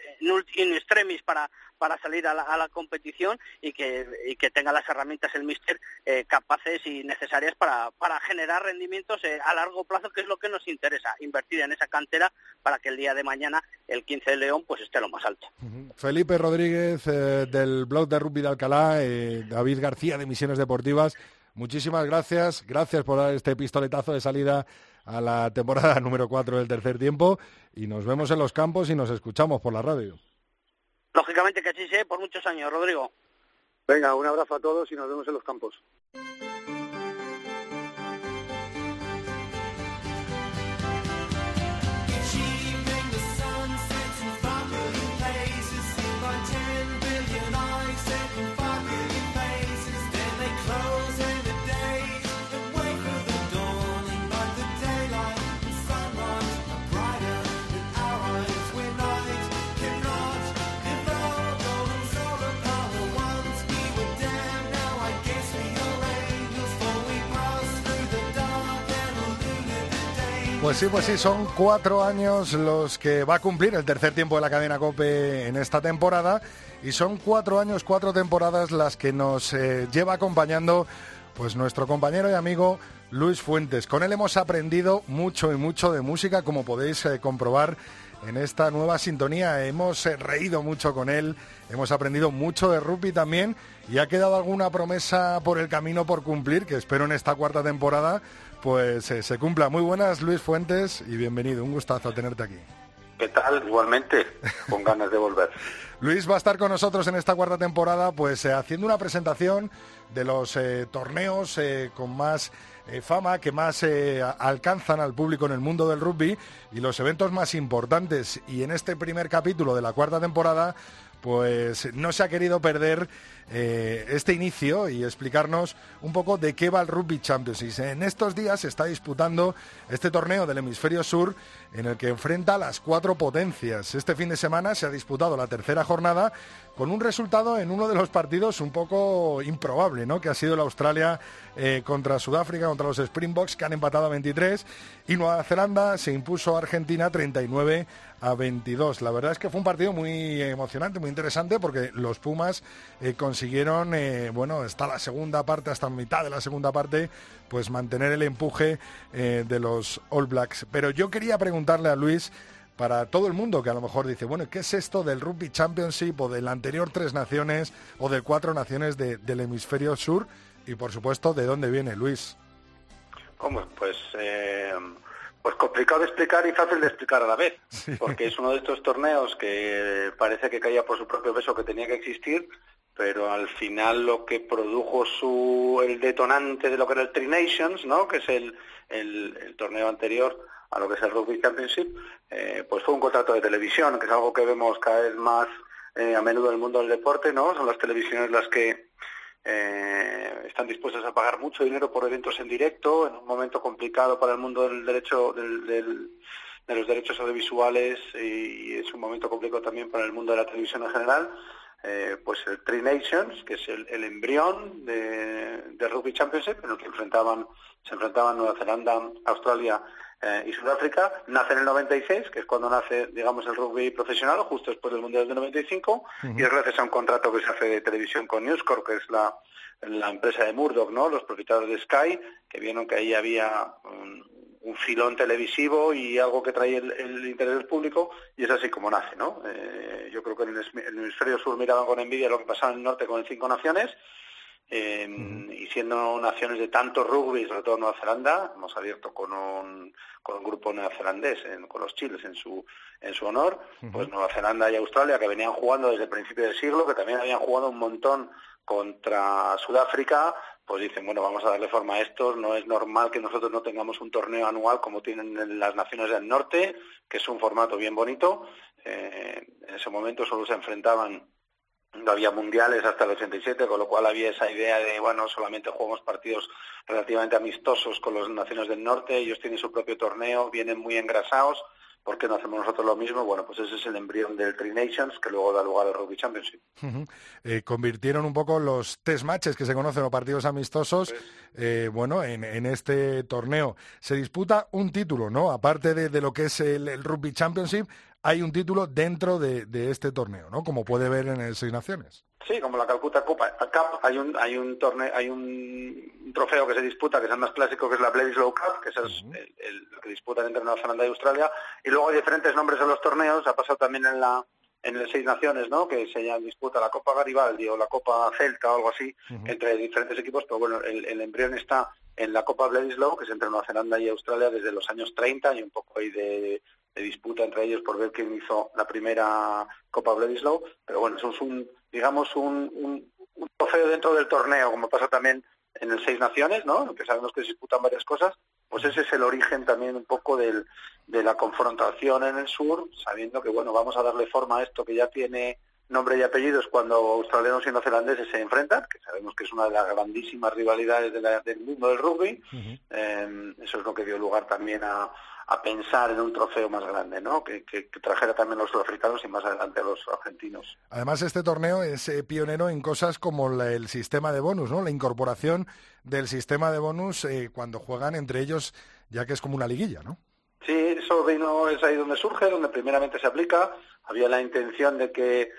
in extremis para para salir a la, a la competición y que y que tenga las herramientas el míster eh, capaces y necesarias para para generar rendimientos eh, a largo plazo, que es lo que nos interesa, invertir en esa cantera para que el día de mañana el quince de León pues esté lo más alto. Uh-huh. Felipe Rodríguez eh, del blog de Rugby de Alcalá, eh, David García de Misiones Deportivas, muchísimas gracias, gracias por dar este pistoletazo de salida a la temporada número cuatro del tercer tiempo, y nos vemos en los campos y nos escuchamos por la radio. Lógicamente que sí, sé, por muchos años, Rodrigo. Venga, un abrazo a todos y nos vemos en los campos. Pues sí, pues sí, son cuatro años los que va a cumplir el tercer tiempo de la cadena COPE en esta temporada, y son cuatro años, cuatro temporadas las que nos eh, lleva acompañando pues nuestro compañero y amigo Luis Fuentes. Con él hemos aprendido mucho y mucho de música, como podéis eh, comprobar en esta nueva sintonía. Hemos eh, reído mucho con él, hemos aprendido mucho de rugby también y ha quedado alguna promesa por el camino por cumplir, que espero en esta cuarta temporada pues eh, se cumpla. Muy buenas, Luis Fuentes, y bienvenido, un gustazo tenerte aquí. ¿Qué tal? Igualmente, con ganas de volver. Luis va a estar con nosotros en esta cuarta temporada, pues eh, haciendo una presentación de los eh, torneos eh, con más eh, fama, que más eh, alcanzan al público en el mundo del rugby y los eventos más importantes. Y en este primer capítulo de la cuarta temporada, pues no se ha querido perder eh, este inicio y explicarnos un poco de qué va el Rugby Championship. En estos días se está disputando este torneo del hemisferio sur en el que enfrenta a las cuatro potencias. Este fin de semana se ha disputado la tercera jornada con un resultado en uno de los partidos un poco improbable, ¿no? Que ha sido la Australia eh, contra Sudáfrica, contra los Springboks, que han empatado a veintitrés, y Nueva Zelanda se impuso a Argentina treinta y nueve a veintidós. La verdad es que fue un partido muy emocionante, muy interesante, porque los Pumas eh, consiguieron, eh, bueno, hasta la segunda parte, hasta mitad de la segunda parte, pues mantener el empuje eh, de los All Blacks. Pero yo quería preguntarle a Luis, para todo el mundo que a lo mejor dice, bueno, ¿qué es esto del Rugby Championship o del anterior Tres Naciones o del Cuatro Naciones de, del hemisferio sur? Y por supuesto, ¿de dónde viene, Luis? ¿Cómo? Pues, eh, pues complicado de explicar y fácil de explicar a la vez, sí. Porque es uno de estos torneos que parece que caía por su propio peso, que tenía que existir, pero al final lo que produjo su el detonante de lo que era el Tri Nations, ¿no? Que es el, el, el torneo anterior a lo que es el Rugby Championship, eh, pues fue un contrato de televisión, que es algo que vemos cada vez más eh, a menudo en el mundo del deporte, ¿no? Son las televisiones las que eh, están dispuestas a pagar mucho dinero por eventos en directo, en un momento complicado para el mundo del derecho del, del, de los derechos audiovisuales, y es un momento complicado también para el mundo de la televisión en general. Eh, pues el Tri Nations, que es el, el embrión de, de Rugby Championship, en el que enfrentaban, se enfrentaban Nueva Zelanda, Australia eh, y Sudáfrica, nace en el noventa y seis, que es cuando nace, digamos, el rugby profesional, justo después del Mundial del noventa y cinco, uh-huh. Y es gracias a un contrato que se hace de televisión con News Corp, que es la, la empresa de Murdoch, ¿no? Los propietarios de Sky, que vieron que ahí había un, un filón televisivo y algo que trae el, el interés del público, y es así como nace, ¿no? Eh, yo creo que en el, en el hemisferio sur miraban con envidia lo que pasaba en el norte con el Cinco Naciones, eh, uh-huh. Y siendo naciones de tanto rugby, sobre todo Nueva Zelanda, hemos abierto con un, con un grupo neozelandés, en, con los chiles en su en su honor, uh-huh. Pues Nueva Zelanda y Australia, que venían jugando desde el principio del siglo, que también habían jugado un montón contra Sudáfrica, pues dicen, bueno, vamos a darle forma a estos, no es normal que nosotros no tengamos un torneo anual como tienen las naciones del norte, que es un formato bien bonito. Eh, en ese momento solo se enfrentaban, no había mundiales hasta el ochenta y siete, con lo cual había esa idea de, bueno, solamente jugamos partidos relativamente amistosos con las naciones del norte, ellos tienen su propio torneo, vienen muy engrasados, ¿por qué no hacemos nosotros lo mismo? Bueno, pues ese es el embrión del Tri Nations, que luego da lugar al Rugby Championship. Uh-huh. Eh, convirtieron un poco los test matches que se conocen, o partidos amistosos, pues, eh, bueno, en, en este torneo. Se disputa un título, ¿no? Aparte de, de lo que es el, el Rugby Championship, hay un título dentro de, de este torneo, ¿no? Como puede ver en el Seis Naciones. Sí, como la Calcuta Cup, hay un hay un torneo, hay un trofeo que se disputa, que es el más clásico, que es la Bledisloe Cup, que es el, uh-huh. el, el que disputan entre Nueva Zelanda y Australia, y luego hay diferentes nombres en los torneos. Ha pasado también en la en el Seis Naciones, ¿no? Que se llama, disputa la Copa Garibaldi o la Copa Celta o algo así, uh-huh. Entre diferentes equipos, pero bueno, el, el embrión está en la Copa Bledisloe, que es entre Nueva Zelanda y Australia desde los años treinta, y un poco ahí de, de disputa entre ellos por ver quién hizo la primera Copa Bledisloe, pero bueno, eso es un, digamos, un, un, un trofeo dentro del torneo, como pasa también en el Seis Naciones, ¿no? Que sabemos que se disputan varias cosas, pues ese es el origen también un poco del, de la confrontación en el sur, sabiendo que, bueno, vamos a darle forma a esto que ya tiene nombre y apellidos cuando australianos y neozelandeses se enfrentan, que sabemos que es una de las grandísimas rivalidades de la, del mundo del rugby. Uh-huh. Eh, eso es lo que dio lugar también a, a pensar en un trofeo más grande, ¿no? Que, que, que trajera también a los sudafricanos y más adelante a los argentinos. Además, este torneo es eh, pionero en cosas como la, el sistema de bonus, ¿no? La incorporación del sistema de bonus eh, cuando juegan entre ellos, ya que es como una liguilla, ¿no? Sí, eso vino, es ahí donde surge, donde primeramente se aplica. Había la intención de que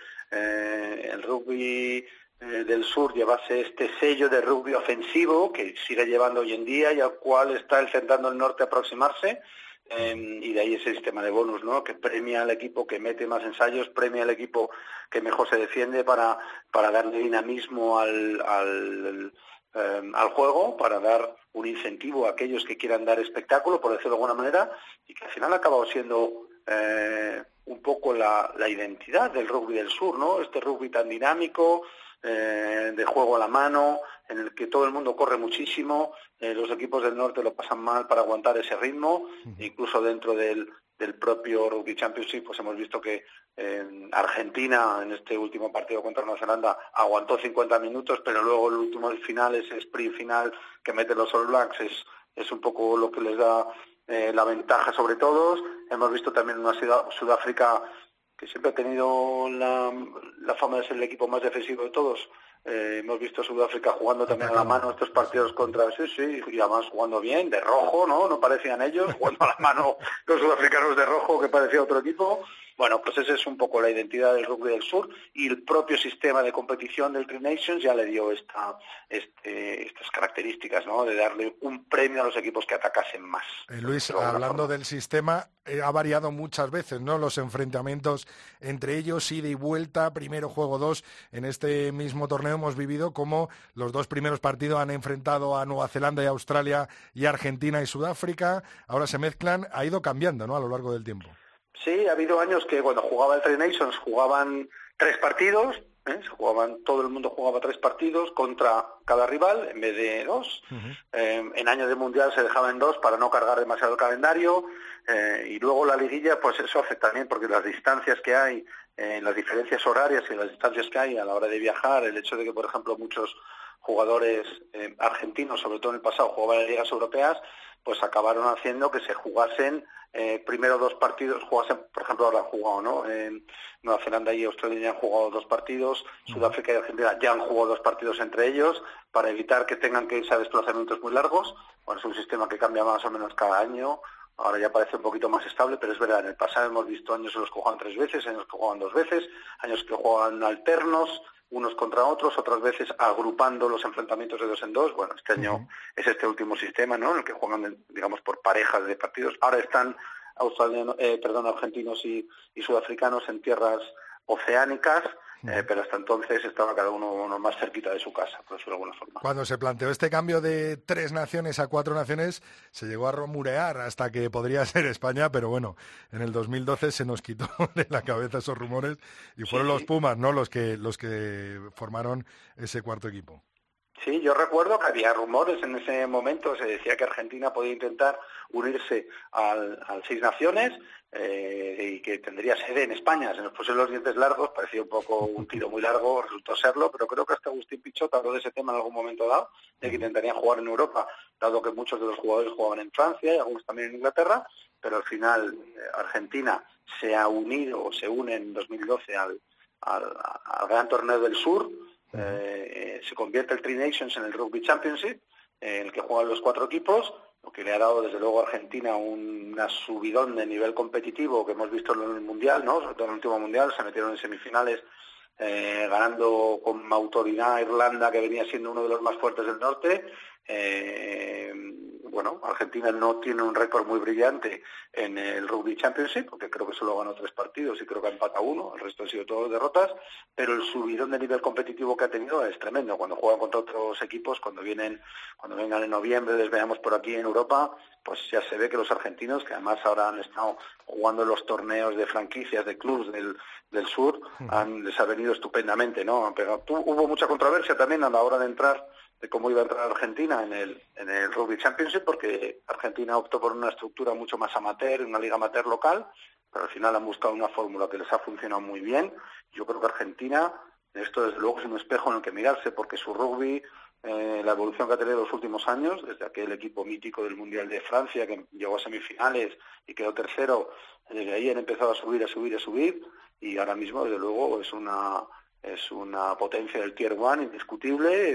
eh, el rugby eh, del sur llevase este sello de rugby ofensivo que sigue llevando hoy en día y al cual está intentando el norte aproximarse. eh, y de ahí ese sistema de bonus, ¿no? Que premia al equipo que mete más ensayos, premia al equipo que mejor se defiende para, para darle dinamismo al, al, eh, al juego, para dar un incentivo a aquellos que quieran dar espectáculo, por decirlo de alguna manera, y que al final ha acabado siendo eh, un poco la, la identidad del rugby del sur, ¿no? Este rugby tan dinámico, eh, de juego a la mano, en el que todo el mundo corre muchísimo, eh, los equipos del norte lo pasan mal para aguantar ese ritmo, uh-huh. Incluso dentro del, del propio Rugby Championship pues hemos visto que eh, Argentina en este último partido contra Nueva Zelanda aguantó cincuenta minutos, pero luego el último el final, ese sprint final que meten los All Blacks es, es un poco lo que les da eh, la ventaja sobre todos. Hemos visto también una ciudad, Sudáfrica que siempre ha tenido la, la fama de ser el equipo más defensivo de todos. Eh, hemos visto a Sudáfrica jugando también a la mano estos partidos contra sí, sí, y además jugando bien, de rojo, ¿no? No parecían ellos, jugando a la mano los sudafricanos de rojo que parecía otro equipo. Bueno, pues esa es un poco la identidad del rugby del sur y el propio sistema de competición del Tri Nations ya le dio esta, este, estas características, ¿no? De darle un premio a los equipos que atacasen más. Eh, Luis, hablando del sistema, eh, ha variado muchas veces, ¿no? Los enfrentamientos entre ellos, ida y vuelta, primero juego dos. En este mismo torneo hemos vivido como los dos primeros partidos han enfrentado a Nueva Zelanda y Australia y Argentina y Sudáfrica. Ahora se mezclan, ha ido cambiando, ¿no? A lo largo del tiempo. Sí, ha habido años que cuando jugaba el Tri Nations jugaban tres partidos, ¿eh? Se jugaban, todo el mundo jugaba tres partidos contra cada rival en vez de dos. Uh-huh. Eh, en años de mundial se dejaba en dos para no cargar demasiado el calendario eh, y luego la liguilla, pues eso hace también porque las distancias que hay, eh, las diferencias horarias y las distancias que hay a la hora de viajar, el hecho de que por ejemplo muchos jugadores eh, argentinos, sobre todo en el pasado, jugaban en ligas europeas, pues acabaron haciendo que se jugasen eh, primero dos partidos, jugasen, por ejemplo, ahora han jugado, ¿no? En Nueva Zelanda y Australia ya han jugado dos partidos, uh-huh. Sudáfrica y Argentina ya han jugado dos partidos entre ellos, para evitar que tengan que irse a desplazamientos muy largos. Bueno, es un sistema que cambia más o menos cada año, ahora ya parece un poquito más estable, pero es verdad, en el pasado hemos visto años en los que juegan tres veces, años que juegan dos veces, años que juegan alternos, unos contra otros, otras veces agrupando los enfrentamientos de dos en dos. Bueno, este año uh-huh. es este último sistema, ¿no? En el que juegan, digamos, por parejas de partidos. Ahora están australianos, eh, perdón, argentinos y, y sudafricanos en tierras oceánicas, uh-huh. eh, pero hasta entonces estaba cada uno, uno más cerquita de su casa, por decirlo de alguna forma. Cuando se planteó este cambio de tres naciones a cuatro naciones, se llegó a rumorear hasta que podría ser España, pero bueno, en el dos mil doce se nos quitó de la cabeza esos rumores y fueron sí. los Pumas, ¿no? Los que los que formaron ese cuarto equipo. Sí, yo recuerdo que había rumores en ese momento, se decía que Argentina podía intentar unirse al, al Seis Naciones eh, y que tendría sede en España. Se nos pusieron los dientes largos, parecía un poco un tiro muy largo, resultó serlo, pero creo que hasta Agustín Pichot habló de ese tema en algún momento dado, de que intentarían jugar en Europa, dado que muchos de los jugadores jugaban en Francia y algunos también en Inglaterra, pero al final eh, Argentina se ha unido o se une en dos mil doce al, al, al Gran Torneo del Sur. Eh, se convierte el Tri Nations en el Rugby Championship, eh, en el que juegan los cuatro equipos, lo que le ha dado desde luego a Argentina un, una subidón de nivel competitivo que hemos visto en el Mundial, ¿no? Sobre todo en el último Mundial, se metieron en semifinales eh, ganando con autoridad a Irlanda, que venía siendo uno de los más fuertes del norte. Eh, bueno, Argentina no tiene un récord muy brillante en el Rugby Championship, porque creo que solo ganó tres partidos y creo que ha empatado uno, el resto han sido todos derrotas, pero el subidón de nivel competitivo que ha tenido es tremendo. Cuando juegan contra otros equipos, cuando vienen, cuando vengan en noviembre, les veamos por aquí en Europa, pues ya se ve que los argentinos, que además ahora han estado jugando en los torneos de franquicias, de clubs del, del sur, han, les ha venido estupendamente, ¿no? Pero tú, hubo mucha controversia también a la hora de entrar, de cómo iba a entrar Argentina en el, en el Rugby Championship, porque Argentina optó por una estructura mucho más amateur, una liga amateur local, pero al final han buscado una fórmula que les ha funcionado muy bien. Yo creo que Argentina, esto desde luego es un espejo en el que mirarse, porque su rugby, eh, la evolución que ha tenido en los últimos años, desde aquel equipo mítico del Mundial de Francia, que llegó a semifinales y quedó tercero, desde ahí han empezado a subir, a subir, a subir, y ahora mismo, desde luego, es una, es una potencia del Tier One indiscutible,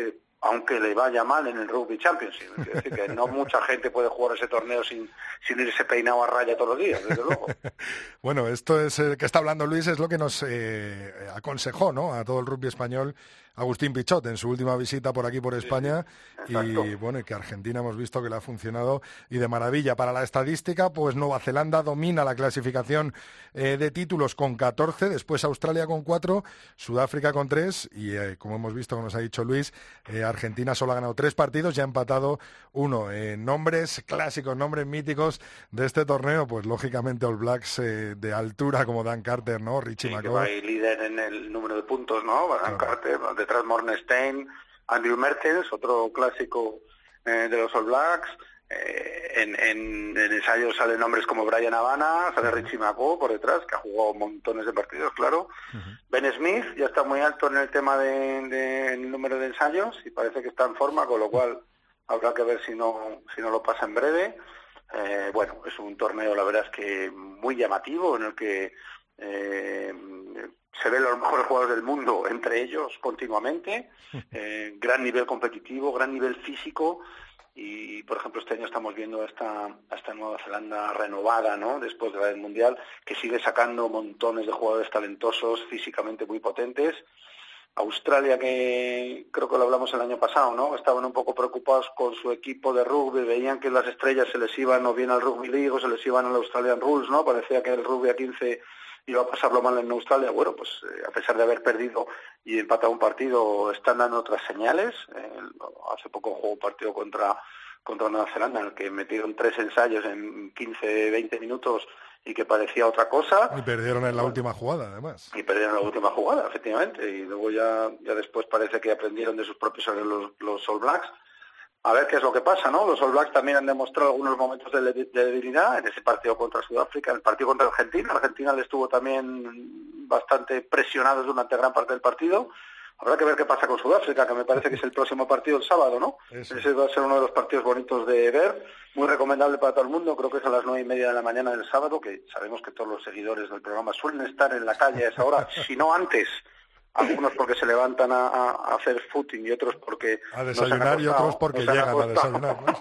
aunque le vaya mal en el Rugby Championship. Es decir, que no mucha gente puede jugar ese torneo sin, sin irse peinado a raya todos los días, desde luego. Bueno, esto es eh, que está hablando Luis, es lo que nos eh, aconsejó, ¿no?, a todo el rugby español Agustín Pichot en su última visita por aquí, por España. Sí, sí. Y bueno, y que Argentina hemos visto que le ha funcionado y de maravilla. Para la estadística, pues Nueva Zelanda domina la clasificación eh, de títulos con catorce, después Australia con cuatro, Sudáfrica con tres y eh, como hemos visto, como nos ha dicho Luis, eh, Argentina solo ha ganado tres partidos y ha empatado uno. Eh, nombres clásicos, nombres míticos de este torneo, pues lógicamente All Blacks eh, de altura como Dan Carter, ¿no? Richie sí, McCaw. Que va ahí líder en el número de puntos, ¿no? Dan claro. Carter, detrás Morgenstein, Andrew Mertens, otro clásico eh, de los All Blacks. Eh, en, en, en ensayos salen nombres como Brian Havana, sale Richie McCaw por detrás, que ha jugado montones de partidos, claro. Uh-huh. Ben Smith ya está muy alto en el tema de, de en el número de ensayos y parece que está en forma, con lo cual habrá que ver si no si no lo pasa en breve. Eh, bueno, es un torneo, la verdad es que muy llamativo, en el que eh, se ven los mejores jugadores del mundo entre ellos continuamente, eh, gran nivel competitivo, gran nivel físico. Y, por ejemplo, este año estamos viendo a esta, a esta Nueva Zelanda renovada, ¿no?, después de la del Mundial, que sigue sacando montones de jugadores talentosos, físicamente muy potentes. Australia, que creo que lo hablamos el año pasado, ¿no?, estaban un poco preocupados con su equipo de rugby, veían que las estrellas se les iban o bien al Rugby League o se les iban al Australian Rules, ¿no?, parecía que el rugby a quince iba a pasarlo mal en Australia. Bueno, pues eh, a pesar de haber perdido y empatado un partido, están dando otras señales. Eh, hace poco jugó un partido contra contra Nueva Zelanda, en el que metieron tres ensayos en quince, veinte minutos y que parecía otra cosa. Y perdieron en la bueno, última jugada, además. Y perdieron en la última jugada, efectivamente. Y luego ya ya después parece que aprendieron de sus propios errores los, los All Blacks. A ver qué es lo que pasa, ¿no? Los All Blacks también han demostrado algunos momentos de, de debilidad en ese partido contra Sudáfrica, en el partido contra Argentina. Argentina le estuvo también bastante presionado durante gran parte del partido. Habrá que ver qué pasa con Sudáfrica, que me parece que es el próximo partido el sábado, ¿no? Eso. Ese va a ser uno de los partidos bonitos de ver, muy recomendable para todo el mundo. Creo que es a las nueve y media de la mañana del sábado, que sabemos que todos los seguidores del programa suelen estar en la calle a esa hora, si no antes. Algunos porque se levantan a, a, a hacer footing y otros porque a desayunar y otros porque llegan a desayunar, ¿no?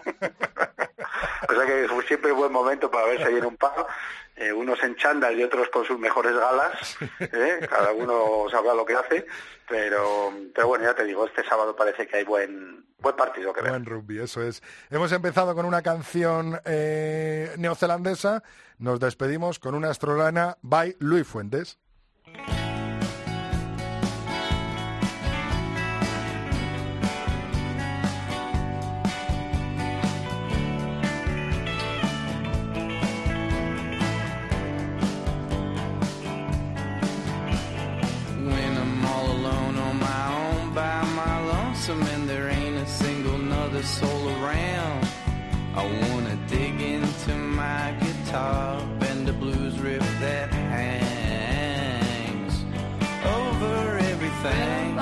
O sea que es siempre un buen momento para verse ahí en un pub, eh, unos en chándal y otros con sus mejores galas, ¿eh? Cada uno sabrá lo que hace, pero pero bueno, ya te digo, este sábado parece que hay buen buen partido que ver. Buen rugby, eso es. Hemos empezado con una canción eh, neozelandesa, nos despedimos con una australiana by Luis Fuentes. And there ain't a single another soul around. I wanna dig into my guitar, bend the blues riff that hangs over everything.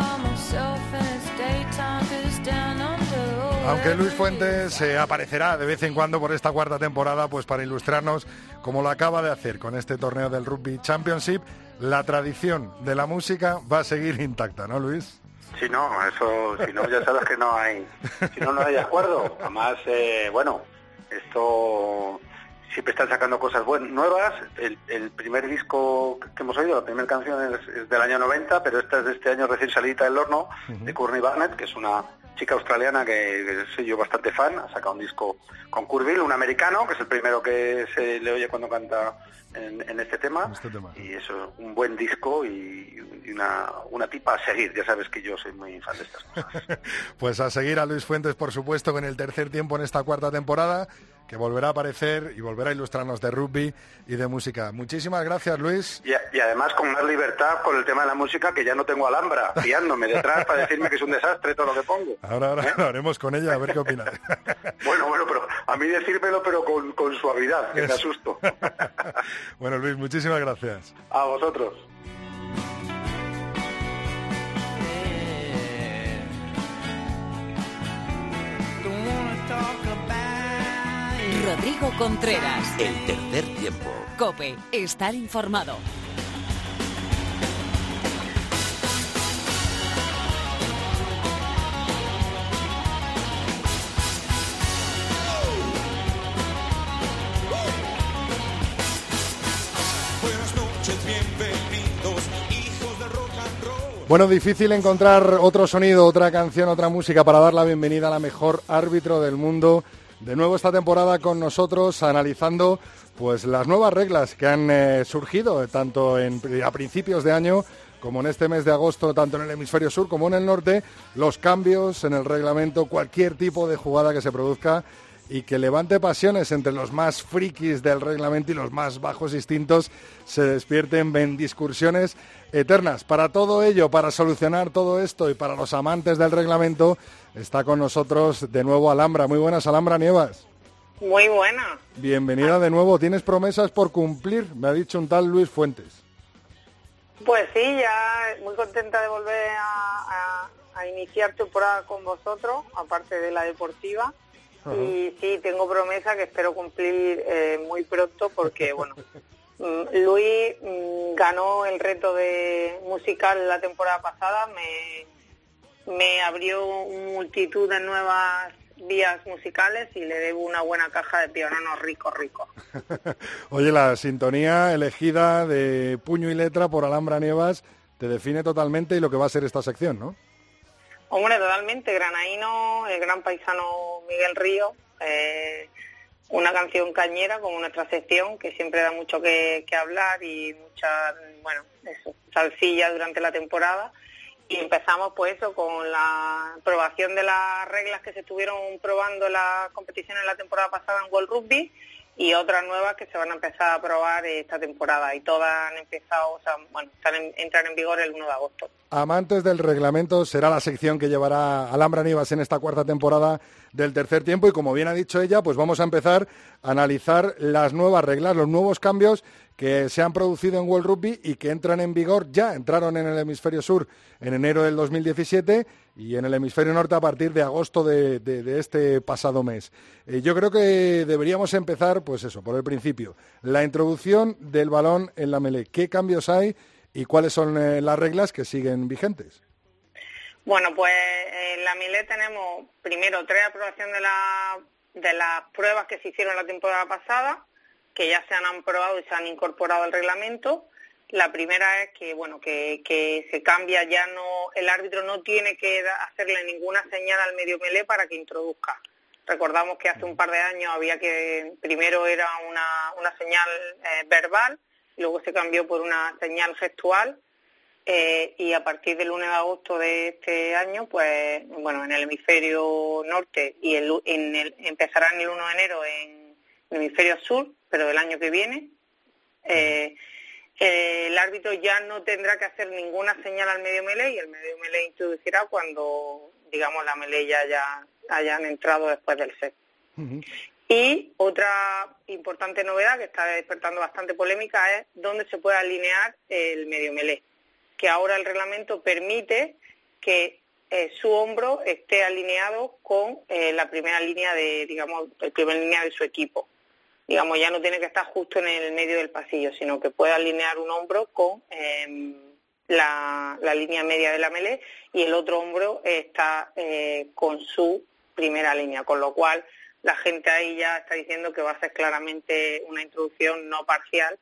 Aunque Luis Fuentes eh, aparecerá de vez en cuando por esta cuarta temporada, pues para ilustrarnos, como lo acaba de hacer con este torneo del Rugby Championship, la tradición de la música va a seguir intacta, ¿no, Luis? Si no, eso, si no, ya sabes que no hay, si no, no hay acuerdo. Además, eh, bueno, esto siempre están sacando cosas buenas, nuevas. El, el primer disco que hemos oído, la primera canción es, es del año noventa, pero esta es de este año recién salida del horno, uh-huh. de Courtney Barnett, que es una chica australiana que, que soy yo bastante fan. Ha sacado un disco con Curville, un americano, que es el primero que se le oye cuando canta en, en este tema. Este tema. Y eso, un buen disco y, y una, una tipa a seguir. Ya sabes que yo soy muy fan de estas cosas. Pues a seguir a Luis Fuentes, por supuesto, en el tercer tiempo en esta cuarta temporada, que volverá a aparecer y volverá a ilustrarnos de rugby y de música. Muchísimas gracias, Luis. Y, y además con más libertad con el tema de la música, que ya no tengo Alhambra fiándome detrás para decirme que es un desastre todo lo que pongo. Ahora, ahora ¿Eh? lo haremos con ella, a ver qué opina. Bueno, bueno, pero a mí decírmelo, pero con, con suavidad, que me asusto. Bueno, Luis, muchísimas gracias. A vosotros. Rodrigo Contreras. El tercer tiempo. COPE. Estar informado. Bueno, difícil encontrar otro sonido, otra canción, otra música para dar la bienvenida a la mejor árbitro del mundo. De nuevo esta temporada con nosotros, analizando pues las nuevas reglas que han eh, surgido, tanto en, a principios de año como en este mes de agosto, tanto en el hemisferio sur como en el norte, los cambios en el reglamento, cualquier tipo de jugada que se produzca y que levante pasiones entre los más frikis del reglamento y los más bajos instintos, se despierten en discusiones eternas. Para todo ello, para solucionar todo esto y para los amantes del reglamento, está con nosotros de nuevo Alhambra. Muy buenas, Alhambra Nievas. Muy buena. Bienvenida de nuevo. ¿Tienes promesas por cumplir? Me ha dicho un tal Luis Fuentes. Pues sí, ya muy contenta de volver a, a, a iniciar temporada con vosotros, aparte de la deportiva. Uh-huh. Y sí, tengo promesa que espero cumplir eh, muy pronto porque, bueno, Luis mm, ganó el reto de musical la temporada pasada, me, me abrió multitud de nuevas vías musicales y le debo una buena caja de pianonos rico, rico. Oye, la sintonía elegida de puño y letra por Alhambra Nievas te define totalmente y lo que va a ser esta sección, ¿no? Hombre, totalmente. Granaíno, el gran paisano Miguel Río, eh, una canción cañera como nuestra sección que siempre da mucho que, que hablar y mucha, bueno, eso, salsilla durante la temporada. Y empezamos pues eso con la aprobación de las reglas que se estuvieron probando en las competiciones la temporada pasada en World Rugby y otras nuevas que se van a empezar a aprobar esta temporada y todas han empezado, o sea, bueno, están en, entran en vigor el uno de agosto. Amantes del reglamento será la sección que llevará Alhambra Nievas en esta cuarta temporada del tercer tiempo y como bien ha dicho ella, pues vamos a empezar a analizar las nuevas reglas, los nuevos cambios que se han producido en World Rugby y que entran en vigor, ya entraron en el hemisferio sur en enero del dos mil diecisiete y en el hemisferio norte a partir de agosto de, de, de este pasado mes. Eh, yo creo que deberíamos empezar, pues eso, por el principio, la introducción del balón en la melee. ¿Qué cambios hay y cuáles son eh, las reglas que siguen vigentes? Bueno, pues en la melee tenemos primero tres aprobaciones de, la, de las pruebas que se hicieron la temporada pasada, que ya se han aprobado y se han incorporado al reglamento. La primera es que, bueno, que, que se cambia, ya no, el árbitro no tiene que hacerle ninguna señal al medio melee para que introduzca. Recordamos que hace un par de años había que, primero era una, una señal eh, verbal, y luego se cambió por una señal gestual, eh, y a partir del uno de agosto de este año, pues, bueno, en el hemisferio norte, y el, en el, empezarán el uno de enero en el hemisferio sur, pero del año que viene, eh, eh, el árbitro ya no tendrá que hacer ninguna señal al medio melee y el medio melee introducirá cuando, digamos, la melee ya haya, hayan entrado después del set. Uh-huh. Y otra importante novedad que está despertando bastante polémica es dónde se puede alinear el medio melee, que ahora el reglamento permite que eh, su hombro esté alineado con eh, la primera línea de, digamos, la primera línea de su equipo. Digamos, ya no tiene que estar justo en el medio del pasillo, sino que puede alinear un hombro con eh, la, la línea media de la melee y el otro hombro está eh, con su primera línea, con lo cual la gente ahí ya está diciendo que va a ser claramente una introducción no parcial,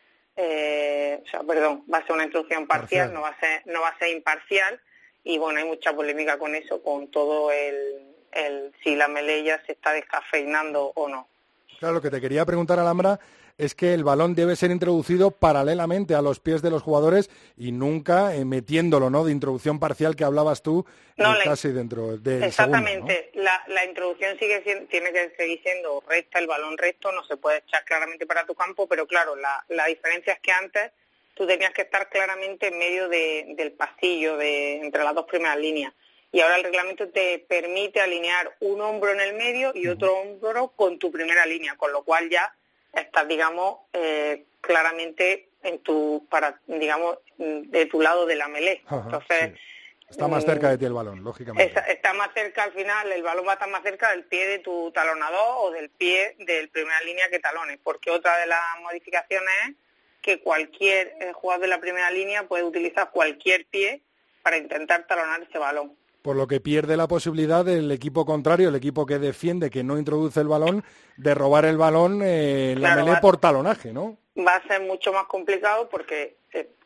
eh, o sea, perdón, va a ser una introducción parcial, parcial. no va a ser no va a ser imparcial y bueno, hay mucha polémica con eso, con todo el, el si la melee ya se está descafeinando o no. Claro, lo que te quería preguntar, Alhambra, es que el balón debe ser introducido paralelamente a los pies de los jugadores y nunca eh, metiéndolo, ¿no?, de introducción parcial que hablabas tú, no, eh, la, casi dentro del exactamente, segundo, ¿no? la, la introducción sigue siendo, tiene que seguir siendo recta, el balón recto, no se puede echar claramente para tu campo, pero claro, la, la diferencia es que antes tú tenías que estar claramente en medio de, del pasillo, de entre las dos primeras líneas. Y ahora el reglamento te permite alinear un hombro en el medio y otro hombro con tu primera línea, con lo cual ya estás, digamos, eh, claramente en tu, para, digamos, de tu lado de la melee. Ajá, entonces, sí. Está más cerca de ti el balón, lógicamente. Está, está más cerca, al final, el balón va a estar más cerca del pie de tu talonador o del pie del primera línea que talones, porque otra de las modificaciones es que cualquier eh, jugador de la primera línea puede utilizar cualquier pie para intentar talonar ese balón. Por lo que pierde la posibilidad del equipo contrario, el equipo que defiende, que no introduce el balón, de robar el balón eh, en la claro, melee va, por talonaje, ¿no? Va a ser mucho más complicado porque, eh,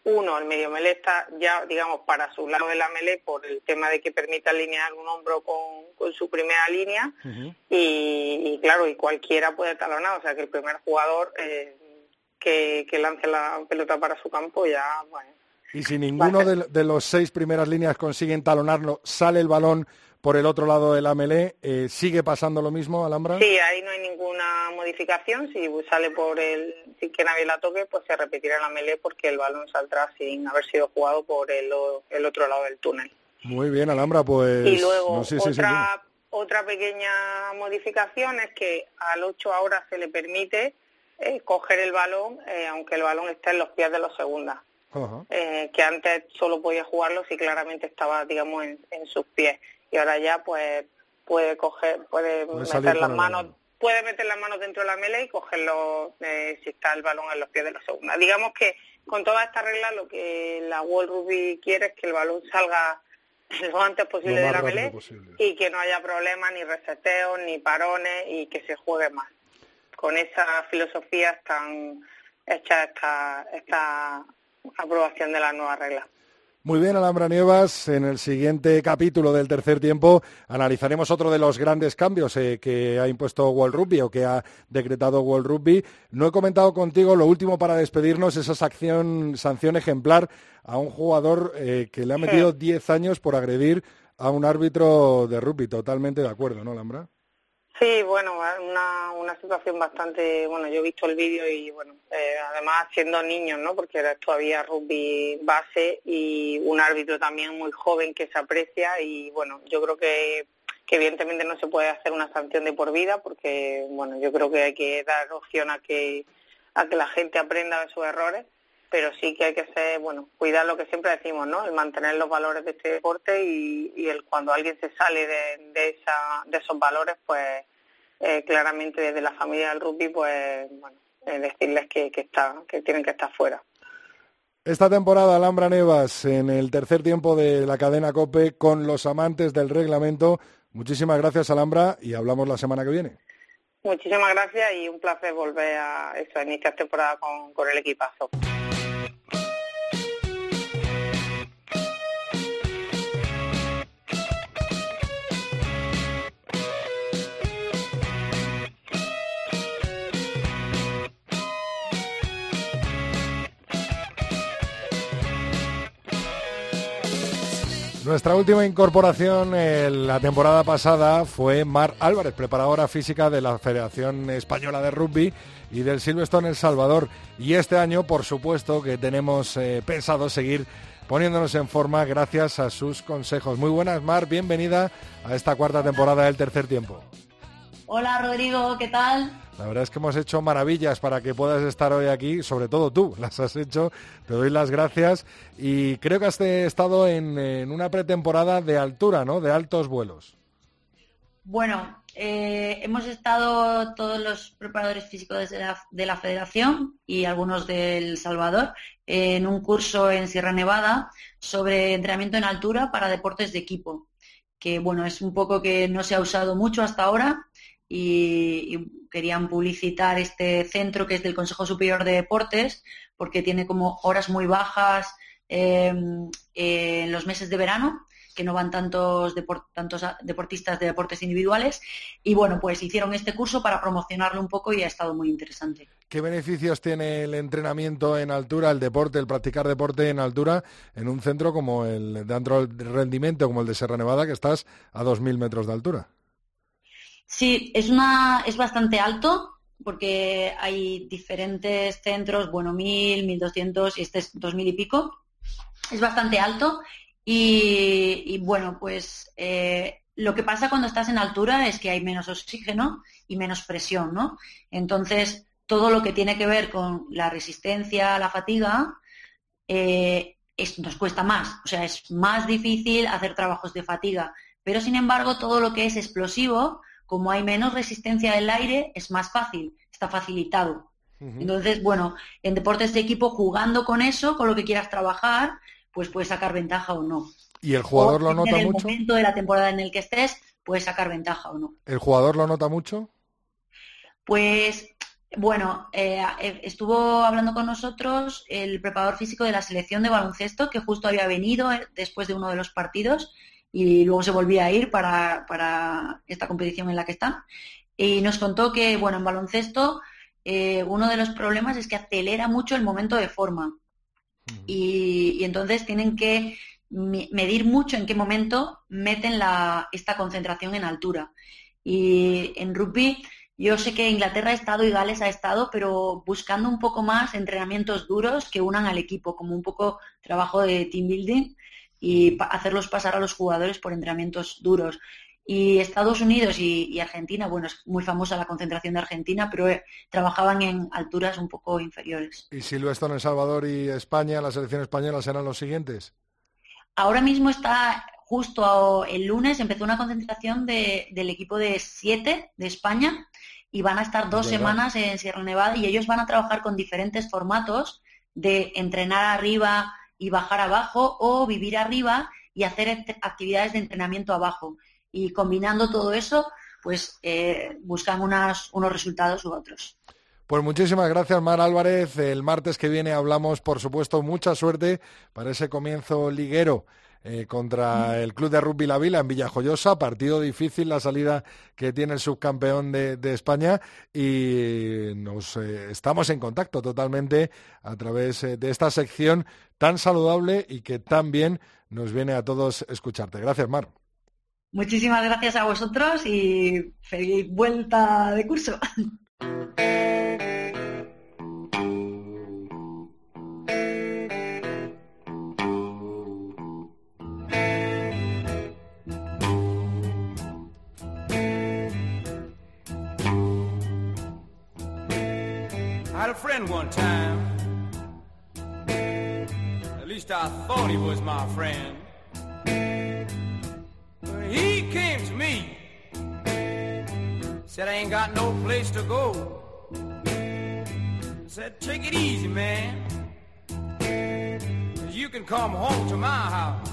Uno, el medio melé está ya, digamos, para su lado de la melé por el tema de que permite alinear un hombro con, con su primera línea. Uh-huh. y, y claro, y cualquiera puede talonar, o sea que el primer jugador eh, que, que lance la pelota para su campo ya, bueno. Y si ninguno de, de los seis primeras líneas consiguen talonarlo, sale el balón por el otro lado de la melé, eh, ¿sigue pasando lo mismo, Alhambra? Sí, ahí no hay ninguna modificación. Si sale por el, sin que nadie la toque, pues se repetirá la melé porque el balón saldrá sin haber sido jugado por el, el otro lado del túnel. Muy bien, Alhambra, pues... Y luego, no sé otra, si se otra pequeña modificación es que al ocho ahora se le permite eh, coger el balón, eh, aunque el balón esté en los pies de los segundas. Uh-huh. Eh, que antes solo podía jugarlo si claramente estaba, digamos, en, en sus pies. Y ahora ya pues puede coger, puede, puede meter las manos, puede meter las manos dentro de la melé y cogerlo eh, si está el balón en los pies de la segunda. Digamos que con toda esta regla lo que la World Rugby quiere es que el balón salga lo antes posible lo de la melé posible. Y que no haya problemas, ni reseteos, ni parones y que se juegue más. Con esa filosofía están hechas esta, esta aprobación de las nuevas reglas. Muy bien, Alhambra Nievas. En el siguiente capítulo del tercer tiempo analizaremos otro de los grandes cambios eh, que ha impuesto World Rugby o que ha decretado World Rugby. No he comentado contigo lo último para despedirnos, esa sanción, sanción ejemplar a un jugador eh, que le ha metido diez años por agredir a un árbitro de rugby. Totalmente de acuerdo, ¿no, Alhambra? Sí, bueno, una, una situación bastante, bueno, yo he visto el vídeo y bueno, eh, además siendo niños, ¿no? Porque era todavía rugby base y un árbitro también muy joven que se aprecia y bueno, yo creo que, que evidentemente no se puede hacer una sanción de por vida porque, bueno, yo creo que hay que dar opción a que, a que la gente aprenda de sus errores, pero sí que hay que ser, bueno, cuidar lo que siempre decimos, ¿no? El mantener los valores de este deporte y, y el cuando alguien se sale de, de, esa, de esos valores, pues eh, claramente desde la familia del rugby, pues bueno, eh, decirles que, que, está, que tienen que estar fuera. Esta temporada, Alhambra Nievas, en el tercer tiempo de la cadena COPE, con los amantes del reglamento. Muchísimas gracias, Alhambra, y hablamos la semana que viene. Muchísimas gracias y un placer volver a eso, a iniciar temporada con, con el equipazo. Nuestra última incorporación en la temporada pasada fue Mar Álvarez, preparadora física de la Federación Española de Rugby y del Silverstone El Salvador. Y este año, por supuesto, que tenemos eh, pensado seguir poniéndonos en forma gracias a sus consejos. Muy buenas, Mar, bienvenida a esta cuarta temporada del tercer tiempo. Hola, Rodrigo, ¿qué tal? La verdad es que hemos hecho maravillas para que puedas estar hoy aquí, sobre todo tú, las has hecho, te doy las gracias y creo que has estado en, en una pretemporada de altura, ¿no?, de altos vuelos. Bueno, eh, hemos estado todos los preparadores físicos de la, de la Federación y algunos del Salvador en un curso en Sierra Nevada sobre entrenamiento en altura para deportes de equipo, que bueno, es un poco que no se ha usado mucho hasta ahora. Y, y querían publicitar este centro que es del Consejo Superior de Deportes porque tiene como horas muy bajas eh, eh, en los meses de verano, que no van tantos, deport, tantos deportistas de deportes individuales y bueno, pues hicieron este curso para promocionarlo un poco y ha estado muy interesante. ¿Qué beneficios tiene el entrenamiento en altura, el deporte, el practicar deporte en altura en un centro como el de alto rendimiento, como el de Sierra Nevada, que estás a dos mil metros de altura? Sí, es una es bastante alto porque hay diferentes centros, bueno, mil, mil doscientos y este es dos mil y pico. Es bastante alto y, y bueno, pues eh, lo que pasa cuando estás en altura es que hay menos oxígeno y menos presión, ¿no? Entonces, todo lo que tiene que ver con la resistencia a la fatiga eh, es, nos cuesta más. O sea, es más difícil hacer trabajos de fatiga. Pero, sin embargo, todo lo que es explosivo, como hay menos resistencia del aire, es más fácil, está facilitado. Uh-huh. Entonces, bueno, en deportes de equipo, jugando con eso, con lo que quieras trabajar, pues puedes sacar ventaja o no. ¿Y el jugador o lo nota mucho? En el momento de la temporada en el que estés, puedes sacar ventaja o no. ¿El jugador lo nota mucho? Pues Bueno, eh, estuvo hablando con nosotros el preparador físico de la selección de baloncesto, que justo había venido después de uno de los partidos y luego se volvía a ir para, para esta competición en la que están. Y nos contó que, bueno, en baloncesto eh, uno de los problemas es que acelera mucho el momento de forma. Uh-huh. Y, y entonces tienen que medir mucho en qué momento meten la, esta concentración en altura. Y en rugby, yo sé que Inglaterra ha estado y Gales ha estado, pero buscando un poco más entrenamientos duros que unan al equipo, como un poco trabajo de team building y pa- hacerlos pasar a los jugadores por entrenamientos duros. Y Estados Unidos y, y Argentina, bueno, es muy famosa la concentración de Argentina, pero eh, trabajaban en alturas un poco inferiores. ¿Y si lo está en El Salvador y España, la selección española, serán los siguientes? Ahora mismo está, justo el lunes, empezó una concentración de, del equipo de siete de España y van a estar dos semanas en Sierra Nevada y ellos van a trabajar con diferentes formatos de entrenar arriba y bajar abajo o vivir arriba y hacer actividades de entrenamiento abajo. Y combinando todo eso, pues eh, buscan unas, unos resultados u otros. Pues muchísimas gracias, Mar Álvarez. El martes que viene hablamos, por supuesto, mucha suerte para ese comienzo liguero eh, contra el Club de Rugby La Vila en Villajoyosa. Partido difícil, la salida que tiene el subcampeón de, de España. Y nos eh, estamos en contacto totalmente a través eh, de esta sección tan saludable y que tan bien nos viene a todos escucharte. Gracias, Mar. Muchísimas gracias a vosotros y feliz vuelta de curso. I had a friend one time, at least I thought he was my friend. When he came to me, said I ain't got no place to go. Said take it easy, man, 'cause you can come home to my house.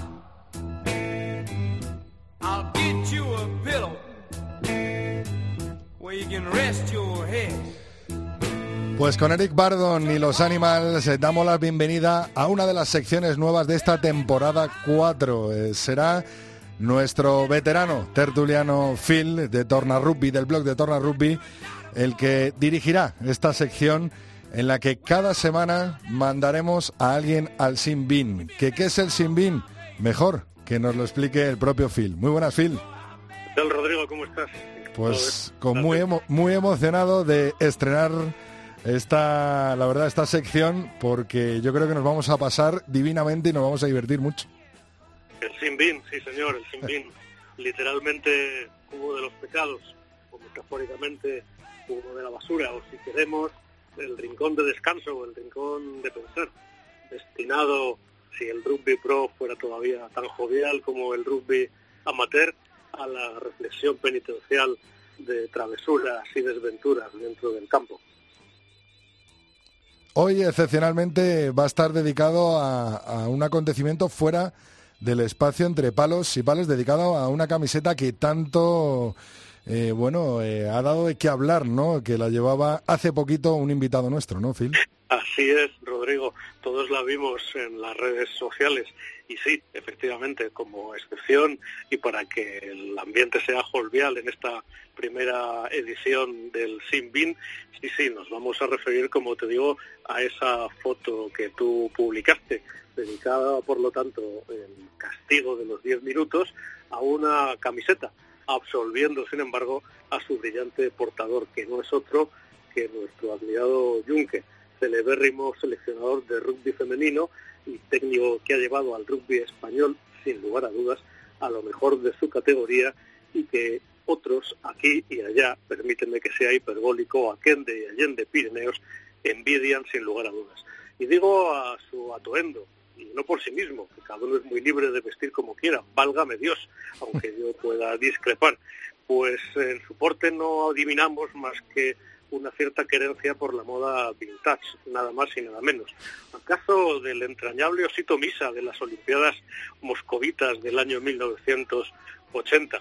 I'll get you a pillow where you can rest your head. Pues con Eric Bardon y los Animals eh, damos la bienvenida a una de las secciones nuevas de esta temporada cuatro. Eh, será nuestro veterano tertuliano Phil de Torna Rugby, del blog de Torna Rugby, el que dirigirá esta sección en la que cada semana mandaremos a alguien al Sin Bin. ¿Qué, qué es el Sin Bin? Mejor que nos lo explique el propio Phil. Muy buenas, Phil. ¿Qué tal, Rodrigo? ¿Cómo estás? Pues con muy, emo- muy emocionado de estrenar esta, la verdad, esta sección, porque yo creo que nos vamos a pasar divinamente y nos vamos a divertir mucho. El Sin Bin, sí señor, el Sin Bin. Literalmente cubo de los pecados, o metafóricamente cubo de la basura, o si queremos, el rincón de descanso o el rincón de pensar, destinado, si el rugby pro fuera todavía tan jovial como el rugby amateur, a la reflexión penitencial de travesuras y desventuras dentro del campo. Hoy, excepcionalmente, va a estar dedicado a, a un acontecimiento fuera del espacio entre palos y palos, dedicado a una camiseta que tanto, eh, bueno, eh, ha dado de qué hablar, ¿no? Que la llevaba hace poquito un invitado nuestro, ¿no, Phil? Así es, Rodrigo. Todos la vimos en las redes sociales. Y sí, efectivamente, como excepción y para que el ambiente sea jovial en esta primera edición del Sin Bin, sí, sí, nos vamos a referir, como te digo, a esa foto que tú publicaste, dedicada, por lo tanto, en castigo de los diez minutos, a una camiseta, absolviendo, sin embargo, a su brillante portador, que no es otro que nuestro admirado Junque, celebérrimo seleccionador de rugby femenino y técnico que ha llevado al rugby español, sin lugar a dudas, a lo mejor de su categoría, y que otros aquí y allá, permíteme que sea hiperbólico, aquende y allende Pirineos, envidian sin lugar a dudas. Y digo a su atuendo, y no por sí mismo, que cada uno es muy libre de vestir como quiera, válgame Dios, aunque yo pueda discrepar, pues en su porte no adivinamos más que una cierta querencia por la moda vintage, nada más y nada menos. ¿Acaso del entrañable osito Misa de las Olimpiadas moscovitas del año mil novecientos ochenta?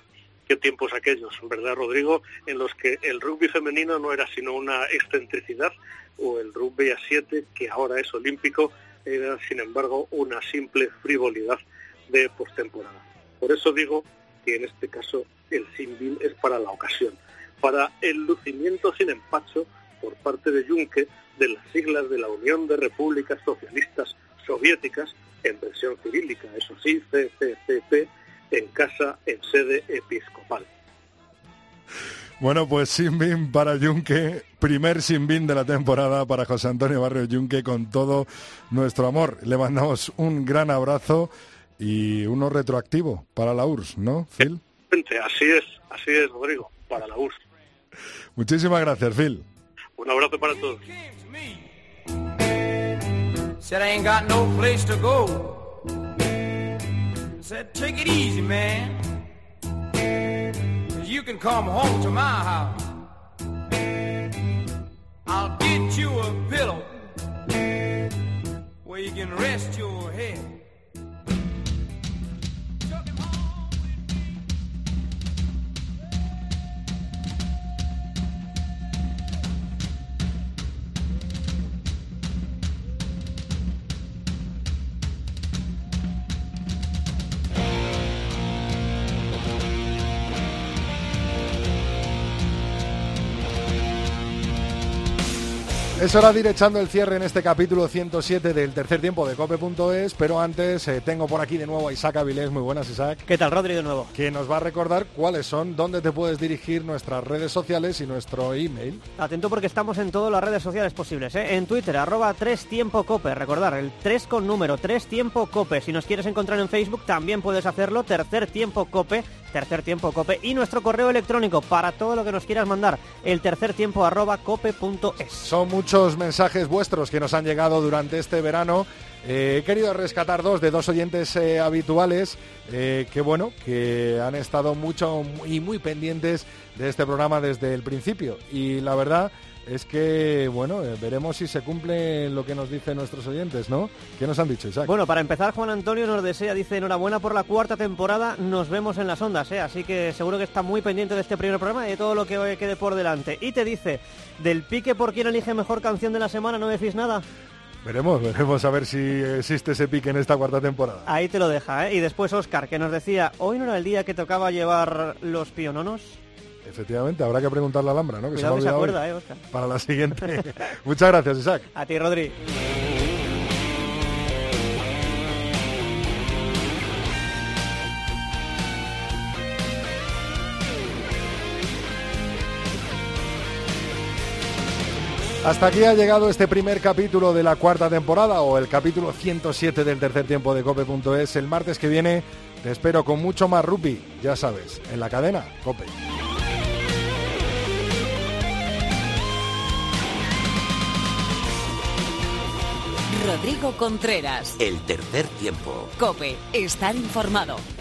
Qué tiempos aquellos, ¿verdad, Rodrigo? En los que el rugby femenino no era sino una excentricidad, o el rugby a siete, que ahora es olímpico, era sin embargo una simple frivolidad de postemporada. Por eso digo que en este caso el sin bin es para la ocasión, para el lucimiento sin empacho por parte de Juncker de las siglas de la Unión de Repúblicas Socialistas Soviéticas, en versión cirílica, eso sí, C C C P, en casa, en sede episcopal. Bueno, pues sin bin para Junque, primer sin bin de la temporada para José Antonio Barrio Junque, con todo nuestro amor. Le mandamos un gran abrazo y uno retroactivo para la U R S S, ¿no, Phil? Así es, así es, Rodrigo, para la U R S S. Muchísimas gracias, Phil. Un abrazo para todos. Said I ain't got no place to go. Said take it easy, man. You can come home to my house. I'll get you a pillow where you can rest your head. Es hora de ir echando el cierre en este capítulo ciento siete del tercer tiempo de cope punto es, pero antes eh, tengo por aquí de nuevo a Isaac Avilés. Muy buenas, Isaac. ¿Qué tal, Rodri, de nuevo? Que nos va a recordar cuáles son, dónde te puedes dirigir, nuestras redes sociales y nuestro email. Atento porque estamos en todas las redes sociales posibles, ¿eh? En Twitter, arroba tres tiempo cope, recordar, el tres con número, tres tiempo cope. Si nos quieres encontrar en Facebook también puedes hacerlo, tercer tiempo cope, tercer tiempo cope, y nuestro correo electrónico para todo lo que nos quieras mandar, el tercer tiempo arroba cope punto es. Son muchos mensajes vuestros que nos han llegado durante este verano. Eh, he querido rescatar dos de dos oyentes eh, habituales eh, que bueno, que han estado mucho y muy pendientes de este programa desde el principio, y la verdad es que, bueno, eh, veremos si se cumple lo que nos dicen nuestros oyentes, ¿no? ¿Qué nos han dicho, Isaac? Bueno, para empezar, Juan Antonio nos desea, dice, enhorabuena por la cuarta temporada, nos vemos en las ondas, ¿eh? Así que seguro que está muy pendiente de este primer programa y de todo lo que quede por delante. Y te dice, del pique por quién elige mejor canción de la semana, ¿no decís nada? Veremos, veremos a ver si existe ese pique en esta cuarta temporada. Ahí te lo deja, ¿eh? Y después Óscar, que nos decía, ¿hoy no era el día que tocaba llevar los piononos? Efectivamente, habrá que preguntarle a Alhambra, ¿no? Que Cuidado se me ha que se olvidado acuerda, eh, Óscar. Para la siguiente. Muchas gracias, Isaac. A ti, Rodri. Hasta aquí ha llegado este primer capítulo de la cuarta temporada, o el capítulo ciento siete del tercer tiempo de cope punto es. El martes que viene te espero con mucho más rugby, ya sabes, en la cadena COPE. Rodrigo Contreras. El tercer tiempo. COPE, estar informado.